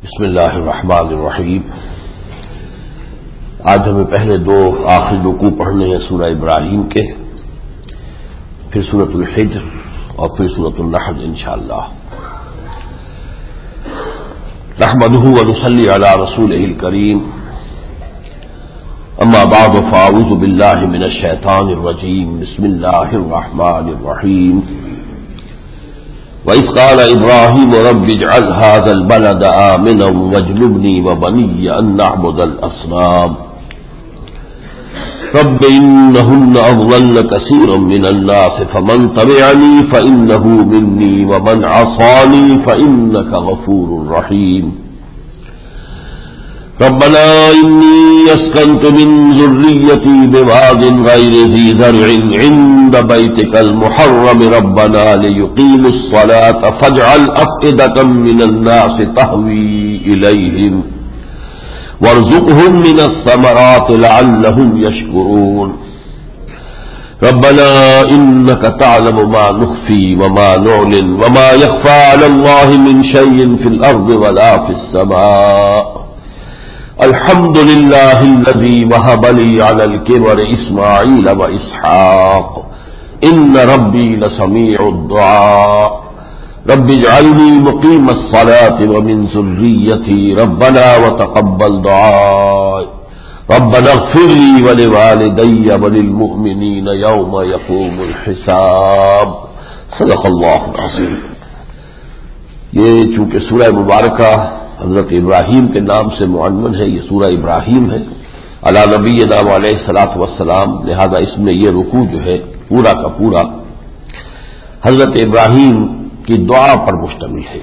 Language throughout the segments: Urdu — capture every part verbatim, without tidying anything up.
بسم اللہ الرحمن الرحیم۔ آج ہمیں پہلے دو آخری رکوع پڑھنے ہیں سورہ ابراہیم کے، پھر سورۃ الحجر اور پھر سورۃ النحل انشاءاللہ۔ نحمدہ ونصلی علی رسولہ الکریم، اما بعد فاعوذ باللہ من الشیطان الرجیم، بسم اللہ الرحمن الرحیم۔ وَإِذْ قَالَ إِبْرَاهِيمُ رَبِّ اجْعَلْ هَٰذَا الْبَلَدَ آمِنًا وَاجْنُبْنِي وَبَنِيَّ أَن نَّعْبُدَ الْأَصْنَامَ رَبِّ إِنَّهُنَّ أَضْلَلْنَ كَثِيرًا مِّنَ النَّاسِ فَمَن تَبِعَنِي فَإِنَّهُ مِنِّي وَمَنْ عَصَانِي فَإِنَّكَ غَفُورٌ رَّحِيمٌ ربنا إني أسكنت من ذريتي بواد غير ذي زرع عند بيتك المحرم ربنا ليقيموا الصلاة فاجعل أفئدة من الناس تهوي إليهم وارزقهم من الثمرات لعلهم يشكرون ربنا إنك تعلم ما نخفي وما نعلن وما يخفى على الله من شيء في الأرض ولا في السماء الحمد لله الذي وهب لي على الكبر إسماعيل وإسحاق إن ربي لسميع الدعاء رب اجعلني مقيم الصلاة ومن ذريتي ربنا وتقبل دعائي ربنا اغفر لي ولوالدي وللمؤمنين يوم يقوم الحساب صدق اللہ العظیم۔ یہ چونکہ سورہ مبارکہ حضرت ابراہیم کے نام سے معنون ہے، یہ سورہ ابراہیم ہے علی نبینا علیہ الصلوۃ والسلام، لہذا اس میں یہ رکوع جو ہے پورا کا پورا حضرت ابراہیم کی دعا پر مشتمل ہے۔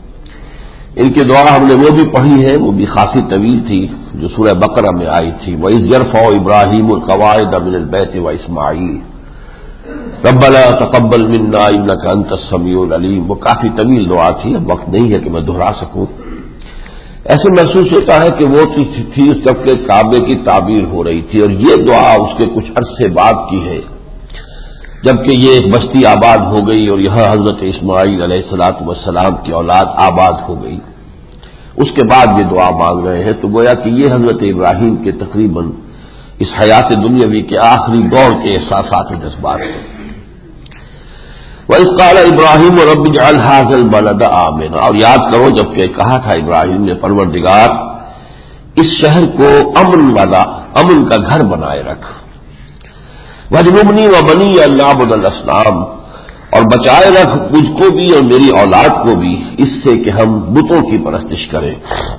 ان کی دعا ہم نے وہ بھی پڑھی ہے، وہ بھی خاصی طویل تھی، جو سورہ بقرہ میں آئی تھی، وَإِذْ يَرْفَعُ إِبْرَاهِيمُ الْقَوَاعِدَ مِنَ الْبَيْتِ وَإِسْمَاعِيلُ ربنا تقبل منا انك انت السميع العليم۔ وہ کافی طویل دعا تھی، اب وقت نہیں ہے کہ میں دہرا سکوں۔ ایسے محسوس ہوتا ہے کہ وہ تھی اس طبقے کعبے کی تعبیر ہو رہی تھی، اور یہ دعا اس کے کچھ عرصے بعد کی ہے، جبکہ یہ ایک بستی آباد ہو گئی اور یہاں حضرت اسماعیل علیہ الصلوۃ والسلام کی اولاد آباد ہو گئی، اس کے بعد یہ دعا مانگ رہے ہیں۔ تو گویا کہ یہ حضرت ابراہیم کے تقریباً اس حیات دنیاوی کے آخری دور کے احساسات و جذبات ہیں۔ وَإِذْ قَالَ إِبْرَاهِيمُ رَبِّ اجْعَلْ هَٰذَا الْبَلَدَ آمِنًا، اور یاد کرو جبکہ کہا تھا ابراہیم نے، پروردگار اس شہر کو امن والا، امن کا گھر بنائے رکھ، وَاجْنُبْنِي وَبَنِيَّ أَن نَّعْبُدَ الْأَصْنَامَ، اور بچائے رکھ مجھ کو بھی اور میری اولاد کو بھی اس سے کہ ہم بتوں کی پرستش کریں۔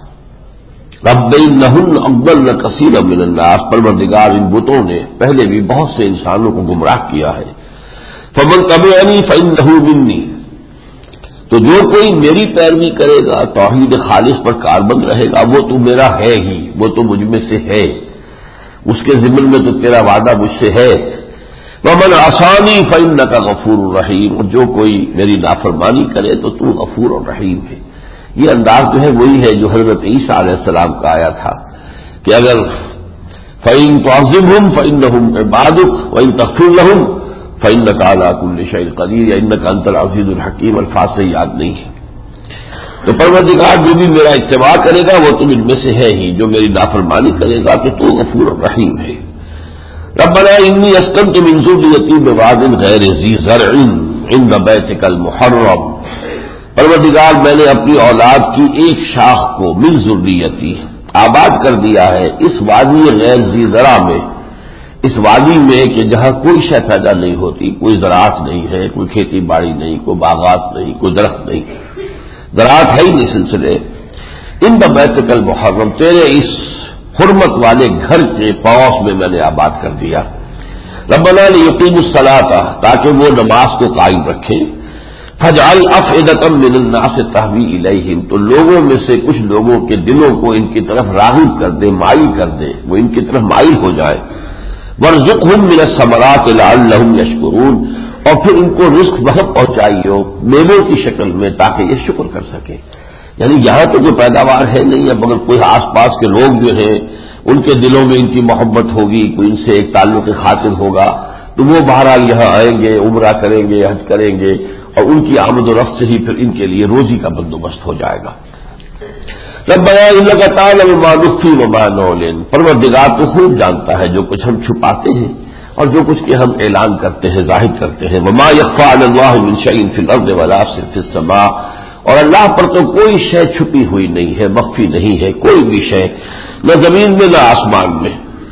رب انہن اضللن کثیرا من الناس، پروردگار ان بتوں نے پہلے بھی بہت سے انسانوں کو گمراہ کیا ہے۔ فمن تبعنی فانہ منی، تو جو کوئی میری پیروی کرے گا، توحید خالص پر کاربند رہے گا، وہ تو میرا ہے ہی، وہ تو مجھ میں سے ہے، اس کے ضمن میں تو تیرا وعدہ مجھ سے ہے۔ ومن عصانی فانک غفور رحیم، اور جو کوئی میری نافرمانی کرے تو تو غفور اور رحیم ہے۔ یہ انداز جو ہے وہی ہے جو حضرت عیسیٰ علیہ السلام کا آیا تھا کہ اگر فإن تعذبهم فإنهم عبادك وإن تغفر لهم فإنك على كل شيء قدير، یا انك انت العزیز الحکیم، الفاظ سے یاد نہیں ہے۔ تو پروردگار جو بھی میرا اتباع کرے گا وہ تو ان میں سے ہے ہی، جو میری نافرمانی کرے گا تو تو غفور الرحیم ہے۔ ربنا انی اسکنت من ذریتی بواد غیر ذی زرع عند بیتک المحرم، پروردگار میں نے اپنی اولاد کی ایک شاخ کو من ذریتی آباد کر دیا ہے اس وادی غیر ذی زرع میں، اس وادی میں کہ جہاں کوئی شے پیدا نہیں ہوتی، کوئی زراعت نہیں ہے، کوئی کھیتی باڑی نہیں، کوئی باغات نہیں، کوئی درخت نہیں، زراعت ہے ہی نہیں سلسلے۔ عند بیتک المحرم، تیرے اس حرمت والے گھر کے پڑوس میں میں نے آباد کر دیا۔ ربنا لیقیموا الصلاۃ، تاکہ وہ نماز کو قائم رکھیں۔ فاجعل افئدۃ من الناس تہوی الیہم، تو لوگوں میں سے کچھ لوگوں کے دلوں کو ان کی طرف راغب کر دے، مائل کر دے، وہ ان کی طرف مائل ہو جائے۔ وارزقہم من الثمرات لعلہم یشکرون، اور پھر ان کو رزق وہاں پہنچائیو میووں کی شکل میں تاکہ یہ شکر کر سکیں۔ یعنی یہاں تو جو پیداوار ہے نہیں، اب اگر کوئی آس پاس کے لوگ جو ہیں ان کے دلوں میں ان کی محبت ہوگی، کوئی ان سے ایک تعلق خاطر ہوگا، تو وہ بہرحال یہاں آئیں گے، عمرہ کریں گے، حج کریں گے، اور ان کی آمد و رفت سے ہی پھر ان کے لیے روزی کا بندوبست ہو جائے گا۔ ربنا انک تعلم ما نخفی وما نعلن، پروردگار تو خوب جانتا ہے جو کچھ ہم چھپاتے ہیں اور جو کچھ کہ ہم اعلان کرتے ہیں، ظاہر کرتے ہیں. وما یخفی علی اللہ من شیء فی الارض ولا فی السماء، اور اللہ پر تو کوئی شے چھپی ہوئی نہیں ہے، مخفی نہیں ہے کوئی بھی شے، نہ زمین میں نہ آسمان میں.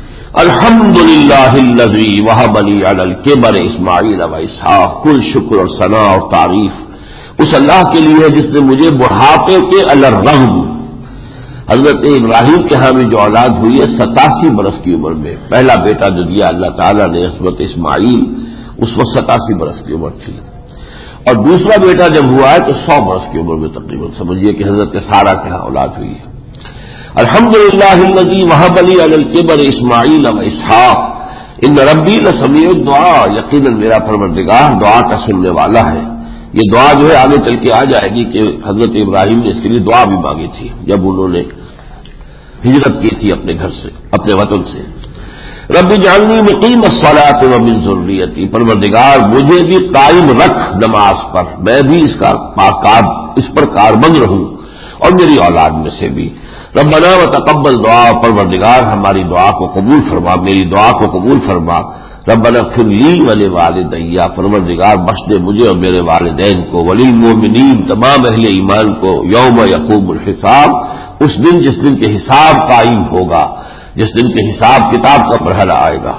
الحمدللہ الذی وہب لی علی الکبر اسماعیل و اسحاق، کل شکر اور ثنا اور تعریف اس اللہ کے لیے ہے جس نے مجھے بڑھاپے کے علی الرغم، حضرت ابراہیم کے ہاں بھی جو اولاد ہوئی ہے ستاسی برس کی عمر میں، پہلا بیٹا جو دیا اللہ تعالیٰ نے حضرت اسماعیل، اس وقت ستاسی برس کی عمر تھی، اور دوسرا بیٹا جب ہوا ہے تو سو برس کی عمر میں تقریباً سمجھیے کہ حضرت سارہ کے ہاں اولاد ہوئی ہے. الحمدللہ الذی وہب لی علی الکبر اسماعیل و اسحاق ان ربی لسمیع الدعاء، یقیناً میرا پروردگار دعا کا سننے والا ہے. یہ دعا جو ہے آگے چل کے آ جائے گی کہ حضرت ابراہیم نے اس کے لیے دعا بھی مانگی تھی جب انہوں نے ہجرت کی تھی اپنے گھر سے، اپنے وطن سے. رب اجعلنی مقیم الصلاۃ ومن ذریتی، پروردگار مجھے بھی قائم رکھ نماز پر، میں بھی اس کا اس پر کاربند رہوں اور میری اولاد میں سے بھی. ربنا وتقبل دعا، پروردگار ہماری دعا کو قبول فرما، میری دعا کو قبول فرما. ربنا اغفر لی ولوالدی، پروردگار بخش دے مجھے اور میرے والدین کو، وللمؤمنین تمام اہل ایمان کو، یوم یقوم الحساب، اس دن جس دن کے حساب قائم ہوگا، جس دن کے حساب کتاب کا مرحلہ آئے گا.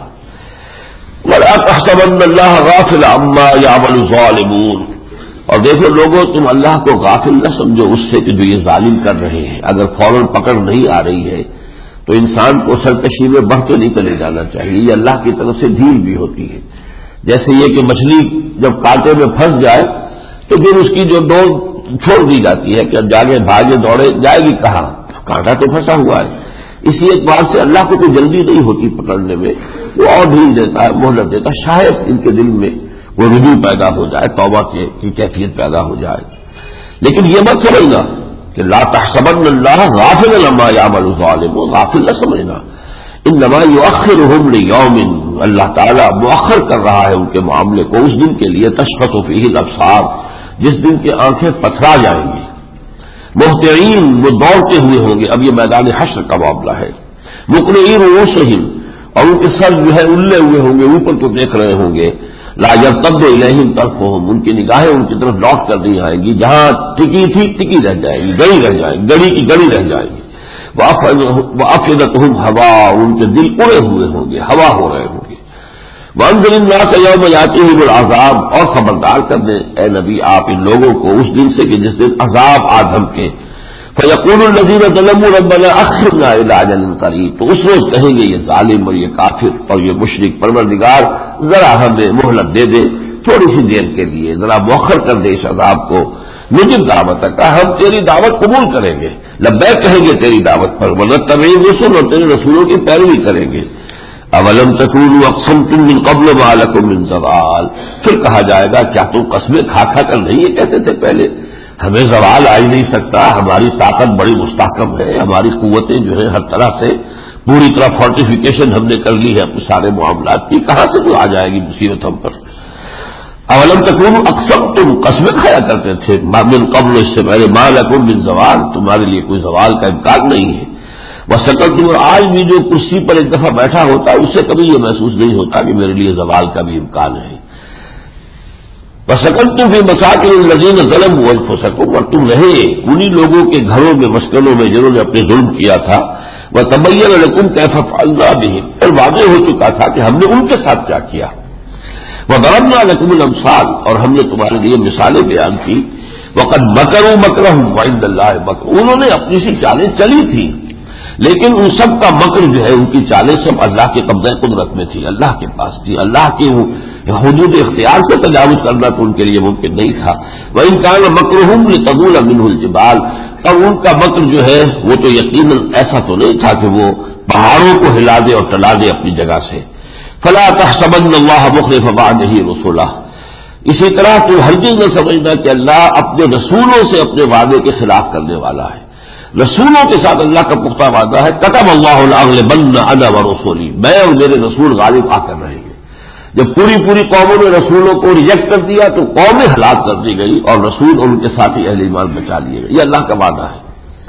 ولا تحسبن اللہ غافلا عما یعمل الظالمون، اور دیکھو لوگوں تم اللہ کو غافل نہ سمجھو اس سے کہ جو یہ ظالم کر رہے ہیں. اگر فوراً پکڑ نہیں آ رہی ہے تو انسان کو سرکشی میں بڑھتے نہیں چلے جانا چاہیے، یہ اللہ کی طرف سے ڈھیل بھی ہوتی ہے. جیسے یہ کہ مچھلی جب کانٹے میں پھنس جائے تو پھر اس کی جو ڈور چھوڑ دی جاتی ہے کہ اب جاگے بھاگے دوڑے جائے گی کہاں، کانٹا تو پھنسا ہوا ہے. اسی اعتبار سے اللہ کو کوئی جلدی نہیں ہوتی پکڑنے میں، وہ اور ڈھیل دیتا ہے، مہلت دیتا ہے، شاید ان کے دل میں وہ رجوع پیدا ہو جائے، توبہ کی کیفیت پیدا ہو جائے. لیکن یہ مت سمجھنا کہ لا تحسبن اللہ غافلا عما یعمل الظالمون، غافل نہ سمجھنا. انما یؤخرهم لیوم، اللہ تعالیٰ مؤخر کر رہا ہے ان کے معاملے کو اس دن کے لیے تشخص فیہ الابصار، جس دن کی آنکھیں پتھرا جائیں گی. مہطعین، وہ دوڑتے ہوئے ہوں گے، اب یہ میدان حشر کا معاملہ ہے. مقنعی رؤوسہم، اور ان کے سر جو ہے الے ہوئے ہوں گے، اوپر کو دیکھ رہے ہوں گے. لا یرتد الیہم طرفہم، ان کی نگاہیں ان کی طرف لوٹ کر نہیں آئیں گی، جہاں ٹکی تھی ٹکی رہ جائے گی، گڑی رہ جائے گی، گڑی کی گڑی رہ جائے گی. وافئدتہم ہوا، ان کے دل اڑے ہوئے ہوں گے، ہوا ہو رہے ہوں گے. وانذر الناس یوم یاتیہم العذاب، اور خبردار کر دیں اے نبی آپ ان لوگوں کو اس دن سے کہ جس دن عذاب آدم کے. فیقول الذین ظلموا ربنا اخرنا الی اجل قریب، تو اس روز کہیں گے یہ ظالم اور یہ کافر اور یہ مشرک، پروردگار ذرا ہمیں مہلت دے دے تھوڑی سی دیر کے لیے، ذرا مؤخر کر دے اس عذاب کو. نجب دعوت کا، ہم تیری دعوت قبول کریں گے، لبیک کہیں گے تیری دعوت پر، ونتبع الرسل، اور تیرے رسولوں کی پیروی کریں گے. اولم تکونوا اقسمتم من قبل ما لکم من زوال، پھر کہا جائے گا کیا تم قسمیں کھا کھا کر نہیں یہ کہتے تھے پہلے ہمیں زوال آ ہی نہیں سکتا، ہماری طاقت بڑی مستحکم ہے، ہماری قوتیں جو ہیں ہر طرح سے پوری طرح فورٹیفیکیشن ہم نے کر لی ہے اپنے سارے معاملات کی، کہاں سے تو آ جائے گی مصیبت ہم پر. اولم تکونوا اقسمتم، قسمیں کھایا کرتے تھے من قبل، اس سے پہلے ما لکم من زوال، تمہارے لیے کوئی زوال کا امکان نہیں ہے. وسکلتم، آج بھی جو کرسی پر ایک دفعہ بیٹھا ہوتا ہے اسے کبھی یہ محسوس نہیں ہوتا کہ میرے لیے زوال کا بھی امکان ہے. وسکنتم فی مساکن الذین ظلموا انفسکم، اور تم رہے انہی لوگوں کے گھروں میں، مسکنوں میں جنہوں نے اپنے ظلم کیا تھا. وتبین لکم کیف فعلنا بہم، اور واضح ہو چکا تھا کہ ہم نے ان کے ساتھ کیا کیا. وضربنا لکم الامثال، اور ہم نے تمہارے لیے مثالیں بیان کی. وقد مکروا مکرہم وعند اللہ مکر، انہوں نے اپنی سی چالیں چلی تھی لیکن ان سب کا مکر جو ہے ان کی چالیں سب اللہ کے قبضہ قدرت میں تھی، اللہ کے پاس تھی. اللہ کی حدود اختیار سے تجاوز کرنا تو ان کے لیے ممکن نہیں تھا. وَإِنْ كَانَ مَكْرُهُمْ لِتَزُولَ مِنْهُ الْجِبَالُ، اور ان کا مکر جو ہے وہ تو یقیناً ایسا تو نہیں تھا کہ وہ پہاڑوں کو ہلا دے اور ٹلا دے اپنی جگہ سے. فَلَا تَحْسَبَنَّ اللَّهَ مُخْلِفَ وَعْدِهِ رُسُلَهُ، اسی طرح تو ہرگز نہ سمجھنا کہ اللہ اپنے رسولوں سے اپنے وعدے کے خلاف کرنے والا ہے. رسولوں کے ساتھ اللہ کا پختہ وعدہ ہے. کتب اللہ لأغلبن انا ورسولی، میں اور میرے رسول غالب آ کر رہیں گے. جب پوری پوری قوموں نے رسولوں کو ریجیکٹ کر دیا تو قومیں ہلاک کر دی گئی اور رسول اور ان کے ساتھی اہل ایمان بچا لیے گئے. یہ اللہ کا وعدہ ہے.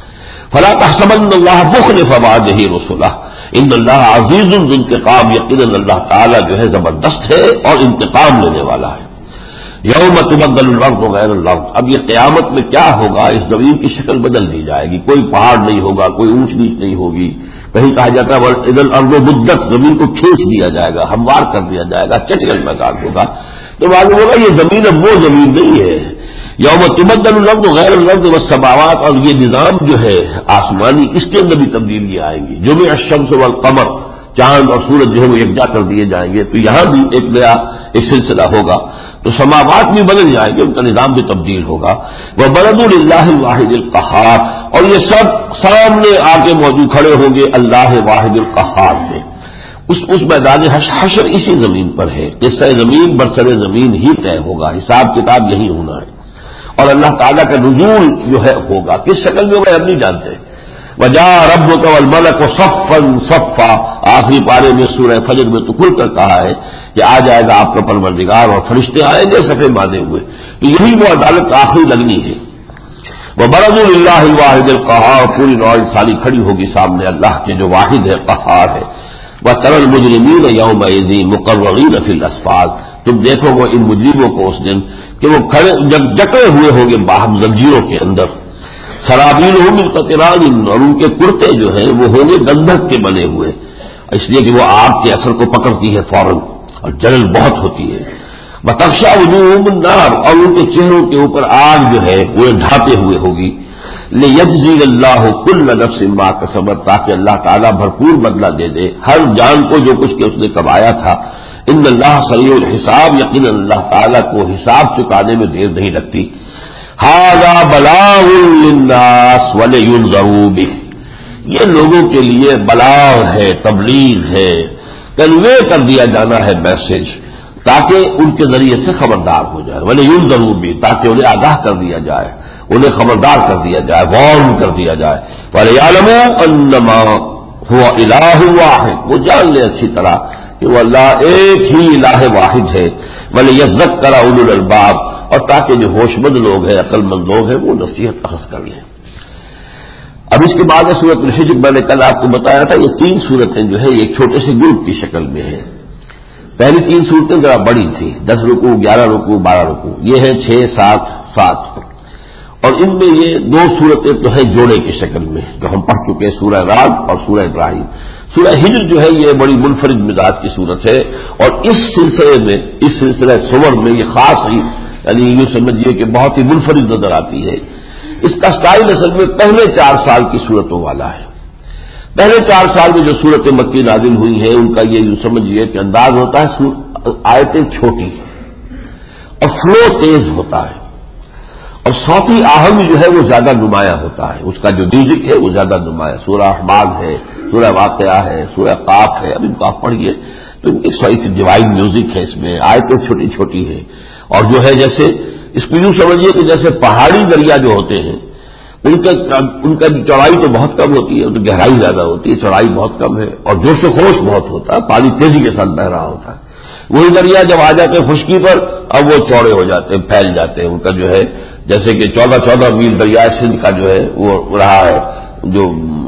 فلا تحسبن اللہ مخلف وعدہ رسلہ ان اللہ عزیز ذو انتقام، یقیناً اللہ تعالیٰ جو ہے زبردست ہے اور انتقام لینے والا ہے۔ یوم تبدل الارض غیر الارض، اب یہ قیامت میں کیا ہوگا، اس زمین کی شکل بدل دی جائے گی، کوئی پہاڑ نہیں ہوگا، کوئی اونچ نیچ نہیں ہوگی، کہیں کہا جاتا ہے اذا الارض مدت، زمین کو کھینچ دیا جائے گا، ہموار کر دیا جائے گا، چٹل میدان ہوگا، تو معلوم ہوگا یہ زمین اب وہ زمین نہیں ہے۔ یوم تبدل الارض غیر الارض والسماوات، اور یہ نظام جو ہے آسمانی، اس کے اندر بھی تبدیلی آئیں گی۔ جمع الشمس والقمر، چاند اور سورج جو ہے وہ یکجا کر دیے جائیں گے، تو یہاں بھی ایک نیا ایک سلسلہ ہوگا، تو سماوات بھی بدل جائیں گے، ان کا نظام بھی تبدیل ہوگا۔ وَبَرَزُوا لِلَّهِ الْوَاحِدِ الْقَهَّارِ، اور یہ سب سامنے آ کے موجود کھڑے ہوں گے اللہ واحد القہار میں۔ اس اس میدان حشر اسی زمین پر ہے، قصہ زمین برسر زمین ہی طے ہوگا، حساب کتاب یہی ہونا ہے، اور اللہ تعالیٰ کا نزول جو ہے ہوگا، کس شکل میں وہ ہم نہیں جانتے۔ وَجَاءَ رَبُّكَ وَالْمَلَكُ صَفًّا صَفًّا، آخری پارے میں سورہ فجر میں تو کھل کر کہا ہے کہ آ جائے گا آپ کا پروردگار اور فرشتے آئیں گے صفے باندھے ہوئے، تو یہی وہ عدالت آخری لگنی ہے۔ وَبَرَزُوا لِلَّهِ الْوَاحِدِ الْقَهَّارِ، پوری نوع انسانی کھڑی ہوگی سامنے اللہ کے جو واحد ہے، قہار ہے۔ وَتَرَى الْمُجْرِمِينَ يَوْمَئِذٍ مُقَرَّنِينَ فِي الْأَصْفَادِ، تم دیکھو وہ ان مجرموں کو اس دن کہ وہ کھڑے جکڑے ہوئے ہوں گے باہم زنجیروں کے اندر۔ سرابیلہم من قطران، اور ان کے کرتے جو ہیں وہ ہوں گے گندھک کے بنے ہوئے، اس لیے کہ وہ آگ کے اثر کو پکڑتی ہے فوراً اور جلن بہت ہوتی ہے۔ وتغشی وجوہہم النار، اور ان کے چہروں کے اوپر آگ جو ہے وہ ڈھانپے ہوئے ہوگی۔ لیجزی اللہ کل نفس ما کسبت، تاکہ اللہ تعالیٰ بھرپور بدلہ دے دے ہر جان کو جو کچھ کہ اس نے کمایا تھا۔ ان اللہ سریع الحساب، یقینا اللہ تعالیٰ کو حساب چکانے میں دیر نہیں لگتی۔ ھذا بلاغ للناس ولینذروا بہ، یہ لوگوں کے لیے بلاغ ہے، تبلیغ ہے، کنوے کر دیا جانا ہے میسج، تاکہ ان کے ذریعے سے خبردار ہو جائے، ولینذروا بہ، تاکہ انہیں آگاہ کر دیا جائے، انہیں خبردار کر دیا جائے، وارن کر دیا جائے۔ وَلِيَعْلَمُوا أَنَّمَا هُوَ إِلَٰهٌ وَاحِدٌ، وہ جان لے اچھی طرح کہ وہ اللہ ایک ہی الہ واحد ہے۔ وَلِيَذَّكَّرَ أُولُو الْأَلْبَابِ، اور تاکہ جو ہوش مند لوگ ہیں، عقل مند لوگ ہیں، وہ نصیحت اخذ کر لیں۔ اب اس کے بعد سورۃ الحجر، میں نے کل آپ کو بتایا تھا یہ تین سورتیں جو ہے ایک چھوٹے سے گروپ کی شکل میں ہیں۔ پہلی تین صورتیں ذرا بڑی تھیں، دس رکوع، گیارہ رکوع، بارہ رکوع، یہ ہے چھ سات سات، اور ان میں یہ دو صورتیں تو ہے جوڑے کی شکل میں جو ہم پڑھ چکے، سورہ رعد اور سورہ ابراہیم۔ سورہ ہجر جو ہے یہ بڑی منفرد مزاج کی صورت ہے، اور اس سلسلے میں، اس سلسلہ سور میں یہ خاص ہی، یعنی یوں سمجھیے کہ بہت ہی منفرد نظر آتی ہے۔ اس کا سٹائل اصل میں پہلے چار سال کی صورتوں والا ہے۔ پہلے چار سال میں جو صورتیں مکی نازل ہوئی ہیں ان کا یہ یوں سمجھیے کہ انداز ہوتا ہے آیتیں چھوٹی اور فلو تیز ہوتا ہے، اور صوتی آہنگ جو ہے وہ زیادہ نمایاں ہوتا ہے، اس کا جو میوزک ہے وہ زیادہ نمایاں، سورہ احمد ہے، سورہ واقعہ ہے، سورہ قاف ہے، اب ان کو آپ پڑھیے تو ان کی سوئی ڈیوائن میوزک ہے، اس میں آیتیں چھوٹی چھوٹی ہیں، اور جو ہے جیسے اس کو یوں سمجھیے کہ جیسے پہاڑی دریا جو ہوتے ہیں ان کا ان کا چوڑائی تو بہت کم ہوتی ہے، تو گہرائی زیادہ ہوتی ہے، چوڑائی بہت کم ہے، اور جوش و خروش بہت ہوتا ہے، پانی تیزی کے ساتھ بہ رہا ہوتا ہے۔ وہی دریا جب آ جاتے ہیں خشکی پر، اب وہ چوڑے ہو جاتے ہیں، پھیل جاتے ہیں، ان کا جو ہے جیسے کہ چودہ چودہ میل دریائے سندھ کا جو ہے وہ رہا ہے، جو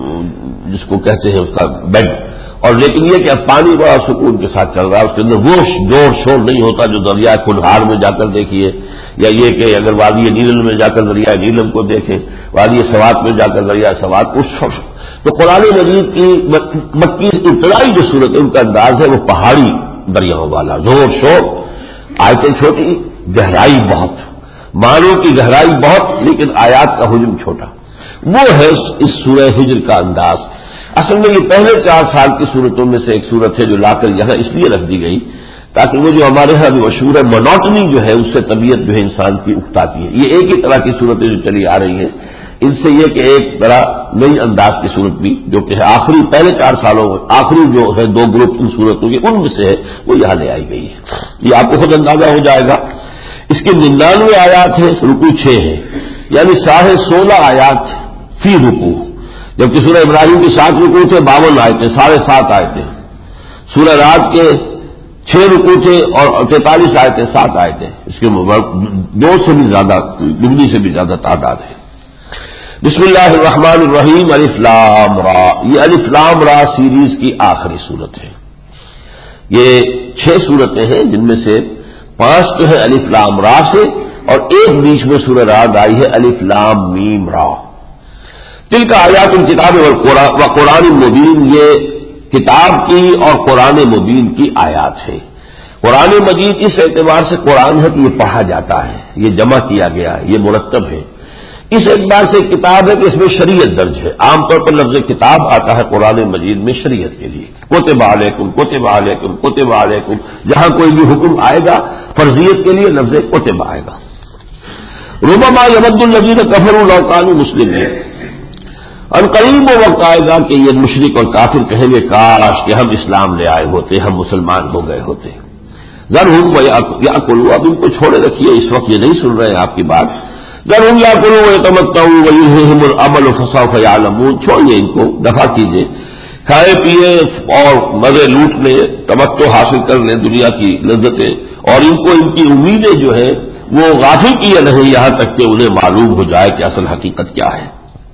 جس کو کہتے ہیں اس کا بیڈ، اور لیکن یہ کہ اب پانی بڑا سکون کے ساتھ چل رہا ہے، اس کے اندر وہ زور شور نہیں ہوتا جو دریائے کنہار میں جا کر دیکھیے، یا یہ کہ اگر وادی نیلم میں جا کر دریائے نیلم کو دیکھیں، وادی سوات میں جا کر دریائے سوات، اس تو قرآن مجید کی مکی ابتدائی جو صورت ہے ان کا انداز ہے وہ پہاڑی دریاؤں والا، زور شور، آیتیں چھوٹی، گہرائی بہت، معنوں کی گہرائی بہت، لیکن آیات کا حجم چھوٹا، وہ ہے اس سورہ ہجر کا انداز۔ اصل میں یہ پہلے چار سال کی صورتوں میں سے ایک صورت ہے جو لا کر یہاں اس لیے رکھ دی گئی تاکہ وہ جو ہمارے ہاں بھی مشہور ہے مونوٹنی جو ہے اس سے طبیعت جو ہے انسان کی اکتاتی ہے۔ یہ ایک ہی طرح کی صورتیں جو چلی آ رہی ہیں، ان سے یہ کہ ایک طرح نئی انداز کی صورت بھی جو کہ آخری پہلے چار سالوں میں آخری جو ہے دو گروپ ان صورتوں کے ان میں سے ہے وہ یہاں لے آئی گئی ہے۔ یہ آپ کو خود اندازہ ہو جائے گا۔ اس کے ننانوے آیات ہیں، رکوع چھ ہے، یعنی ساڑھے سولہ آیات فی رکوع، جبکہ سورہ ابراہیم کی سات رکوع تھے، باون آیتیں، ساڑھے سات آیتیں، سورہ رعد کے چھ رکوع تھے اور تینتالیس آیتیں، سات آیتیں، اس کے دو سے بھی زیادہ، دگنی سے بھی زیادہ تعداد ہے۔ بسم اللہ الرحمن الرحیم، الف لام را، یہ الف لام را سیریز کی آخری صورت ہے۔ یہ چھ صورتیں ہیں جن میں سے پانچ جو ہے الف لام را سے، اور ایک بیچ میں سورہ رعد آئی ہے الف لام میم را۔ تلک آیات الکتاب و قرآن مبین، یہ کتاب کی اور قرآن مبین کی آیات ہے۔ قرآن مجید اس اعتبار سے قرآن ہے کہ یہ پڑھا جاتا ہے، یہ جمع کیا گیا ہے، یہ مرتب ہے۔ اس اعتبار سے کتاب ہے کہ اس میں شریعت درج ہے۔ عام طور پر لفظ کتاب آتا ہے قرآن مجید میں شریعت کے لیے، کتب علیکم کتب علیکم کتب علیکم، جہاں کوئی بھی حکم آئے گا فرضیت کے لیے لفظ کتب آئے گا۔ ربما یود الذین کفروا لو کانوا مسلمین، اور قریب وہ وقت آئے گا کہ یہ مشرک اور کافر کہیں گے کاش کہ ہم اسلام لے آئے ہوتے، ہم مسلمان ہو گئے ہوتے۔ ذرہم یاکلوا، اب ان کو چھوڑے رکھیے، اس وقت یہ نہیں سن رہے ہیں آپ کی بات۔ ذرہم یاکلوا ویتمتعوا ویلہہم الامل فسوف یعلمون، چھوڑیے ان کو، دفع کیجیے، کھائے پیے اور مزے لوٹ لیں، تمتع حاصل کر لیں دنیا کی لذتیں، اور ان کو ان کی امیدیں جو ہے وہ غافل کیے نہیں یہاں تک کہ انہیں معلوم ہو جائے کہ اصل حقیقت کیا ہے۔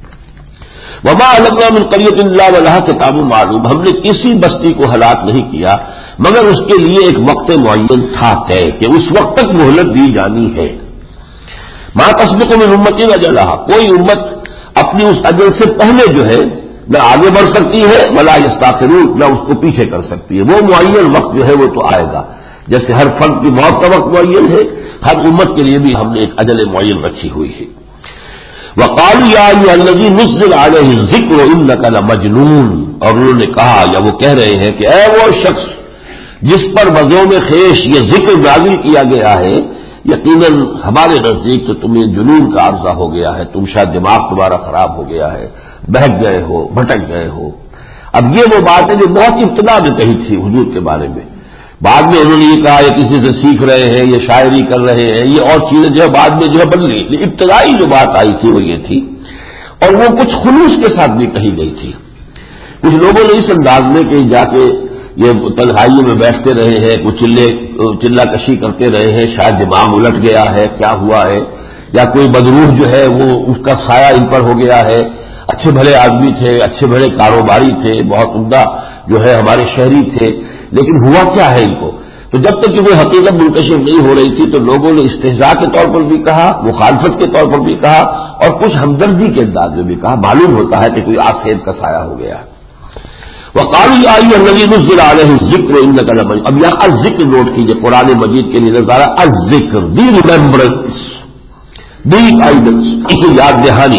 وما اہلکنا من قریۃ الا ولہا کتاب معلوم، ہم نے کسی بستی کو ہلاک نہیں کیا مگر اس کے لیے ایک وقت معین تھا طے کہ اس وقت تک مہلت دی جانی ہے۔ ما تسبق من امت اجلہا، کوئی امت اپنی اس اجل سے پہلے جو ہے نہ آگے بڑھ سکتی ہے ولا یستاخرون، نہ اس کو پیچھے کر سکتی ہے۔ وہ معین وقت جو ہے وہ تو آئے گا، جیسے ہر فرد کی موت کا وقت معین ہے، ہر امت کے لیے بھی ہم نے ایک اجل معین رکھی ہوئی ہے۔ وقالوا یا ایھا الذی نزل علیہ الذکر انک لمجنون، اور انہوں نے کہا یا وہ کہہ رہے ہیں کہ اے وہ شخص جس پر وضوء میں خیش یہ ذکر نازل کیا گیا ہے، یقیناً ہمارے نزدیک تو تمہیں جنون کا عرضہ ہو گیا ہے، تم شاید دماغ تمہارا خراب ہو گیا ہے، بہک گئے ہو، بھٹک گئے ہو۔ اب یہ وہ بات ہے جو بہت ابتدا میں کہی تھی حضور کے بارے میں، بعد میں انہوں نے یہ کہا یہ کسی سے سیکھ رہے ہیں، یہ شاعری کر رہے ہیں، یہ اور چیزیں جو ہے بعد میں جو ہے بدلی، ابتدائی جو بات آئی تھی وہ یہ تھی، اور وہ کچھ خلوص کے ساتھ بھی کہی گئی تھی۔ کچھ لوگوں نے اس انداز میں کہ جا کے یہ تنہائیوں میں بیٹھتے رہے ہیں، کچھ چلے چلا کشی کرتے رہے ہیں، شاید دماغ الٹ گیا ہے، کیا ہوا ہے، یا کوئی بدروح جو ہے وہ اس کا سایہ ان پر ہو گیا ہے، اچھے بھلے آدمی تھے، اچھے بھلے کاروباری تھے، بہت عمدہ جو ہے ہمارے شہری تھے، لیکن ہوا کیا ہے ان کو؟ تو جب تک کہ وہ حقیقت منکشف نہیں ہو رہی تھی تو لوگوں نے استہزاء کے طور پر بھی کہا، مخالفت کے طور پر بھی کہا، اور کچھ ہمدردی کے انداز میں بھی کہا، معلوم ہوتا ہے کہ کوئی آسیب کا سایہ ہو گیا۔ وقالوا یا ایھا الذی نزل علیہ الذکر انک لمجنون، اب یہاں الذکر نوٹ کیجیے، قرآن مجید کے لیے نظارہ الذکر، دی ریمبرنس، دی گائیڈنس، یاد دہانی۔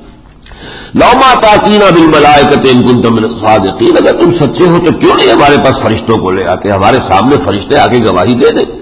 لو ما تاتینا بالملائکۃ ان کنتم من الصادقین، اگر تم سچے ہو تو کیوں نہیں ہمارے پاس فرشتوں کو لے آ کے، ہمارے سامنے فرشتے آ کے گواہی دے دیں۔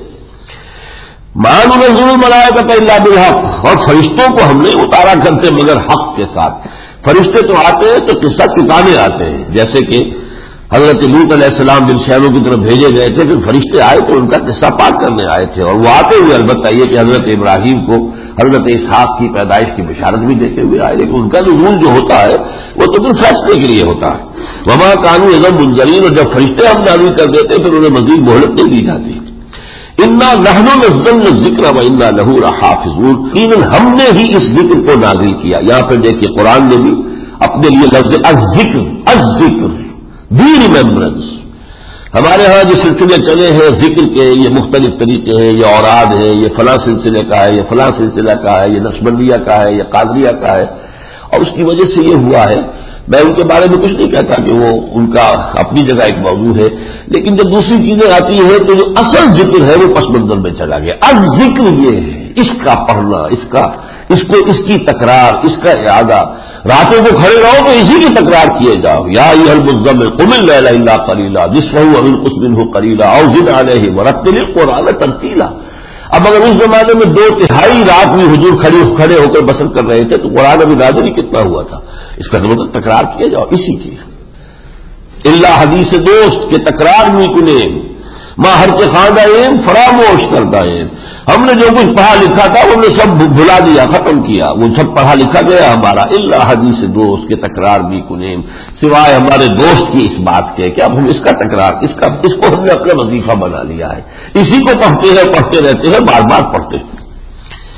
ما ننزل الملائکۃ الا بالحق، اور فرشتوں کو ہم نہیں اتارا کرتے مگر حق کے ساتھ۔ فرشتے تو آتے ہیں تو قصہ چکانے آتے ہیں، جیسے کہ حضرت لوط علیہ السلام جن شہروں کی طرف بھیجے گئے تھے پھر فرشتے آئے تو ان کا قصہ پاک کرنے آئے تھے، اور وہ آتے ہوئے البتہ یہ کہ حضرت ابراہیم کو حضرت اسحاق کی پیدائش کی بشارت بھی دیتے ہوئے آئے، لیکن ان کا نزول جو ہوتا ہے وہ تو پھر فیصلے کے لیے ہوتا ہے۔ وما كانوا اذا منذرین، اور جب فرشتے ہم نازل کر دیتے پھر انہیں مزید مہلت نہیں دی جاتی۔ انا نحن نزلنا الذکر وانا له لحافظون، یقیناً ہم نے ہی اس ذکر کو نازل کیا۔ یہاں پہ دیکھیے قرآن نے بھی اپنے لیے لفظ الذکر، الذکر دی ریمبرنس، ہمارے ہاں جو سلسلے چلے ہیں ذکر کے، یہ مختلف طریقے ہیں، یہ اوراد ہے، یہ فلاں سلسلے کا ہے، یہ فلاں سلسلہ کا ہے، یہ نقشبندیہ کا ہے، یہ قادریہ کا ہے، اور اس کی وجہ سے یہ ہوا ہے۔ میں ان کے بارے میں کچھ نہیں کہتا کہ وہ ان کا اپنی جگہ ایک موضوع ہے، لیکن جب دوسری چیزیں آتی ہیں تو جو اصل ذکر ہے وہ پس منظر میں چلا گیا۔ الذکر یہ ہے، اس کا پڑھنا، اس کا اس کو اس کی تکرار، اس کا اعادہ، راتوں کو کھڑے رہو تو اسی کی تکرار کیے جاؤ۔ یا ایھا المزمل قم اللیل الا قلیلا نصفہ او انقص منہ قلیلا او زد علیہ ورتل القرآن ترتیلا۔ اب اگر اس زمانے میں دو تہائی رات بھی حضور کھڑے کھڑے ہو کر بسر کر رہے تھے تو قرآن ابھی نازل ہی کتنا ہوا تھا؟ اس کا مطلب تکرار کیے جاؤ اسی کی۔ اللہ حدیث دوست کے تکرار میں کنے ماں ہر کے خواندہ ایم فراموش کردہ ایم، ہم نے جو کچھ پڑھا لکھا تھا وہ نے سب بھلا دیا، ختم کیا، وہ سب پڑھا لکھا گیا ہمارا۔ اللہ حدیث دوست کے تکرار بھی کنیم، سوائے ہمارے دوست کی اس بات کے کہ اب ہم اس کا تکرار، اس کا اس کو ہم نے اپنا وظیفہ بنا لیا ہے، اسی کو پڑھتے ہیں پڑھتے رہتے ہیں، بار بار پڑھتے ہیں۔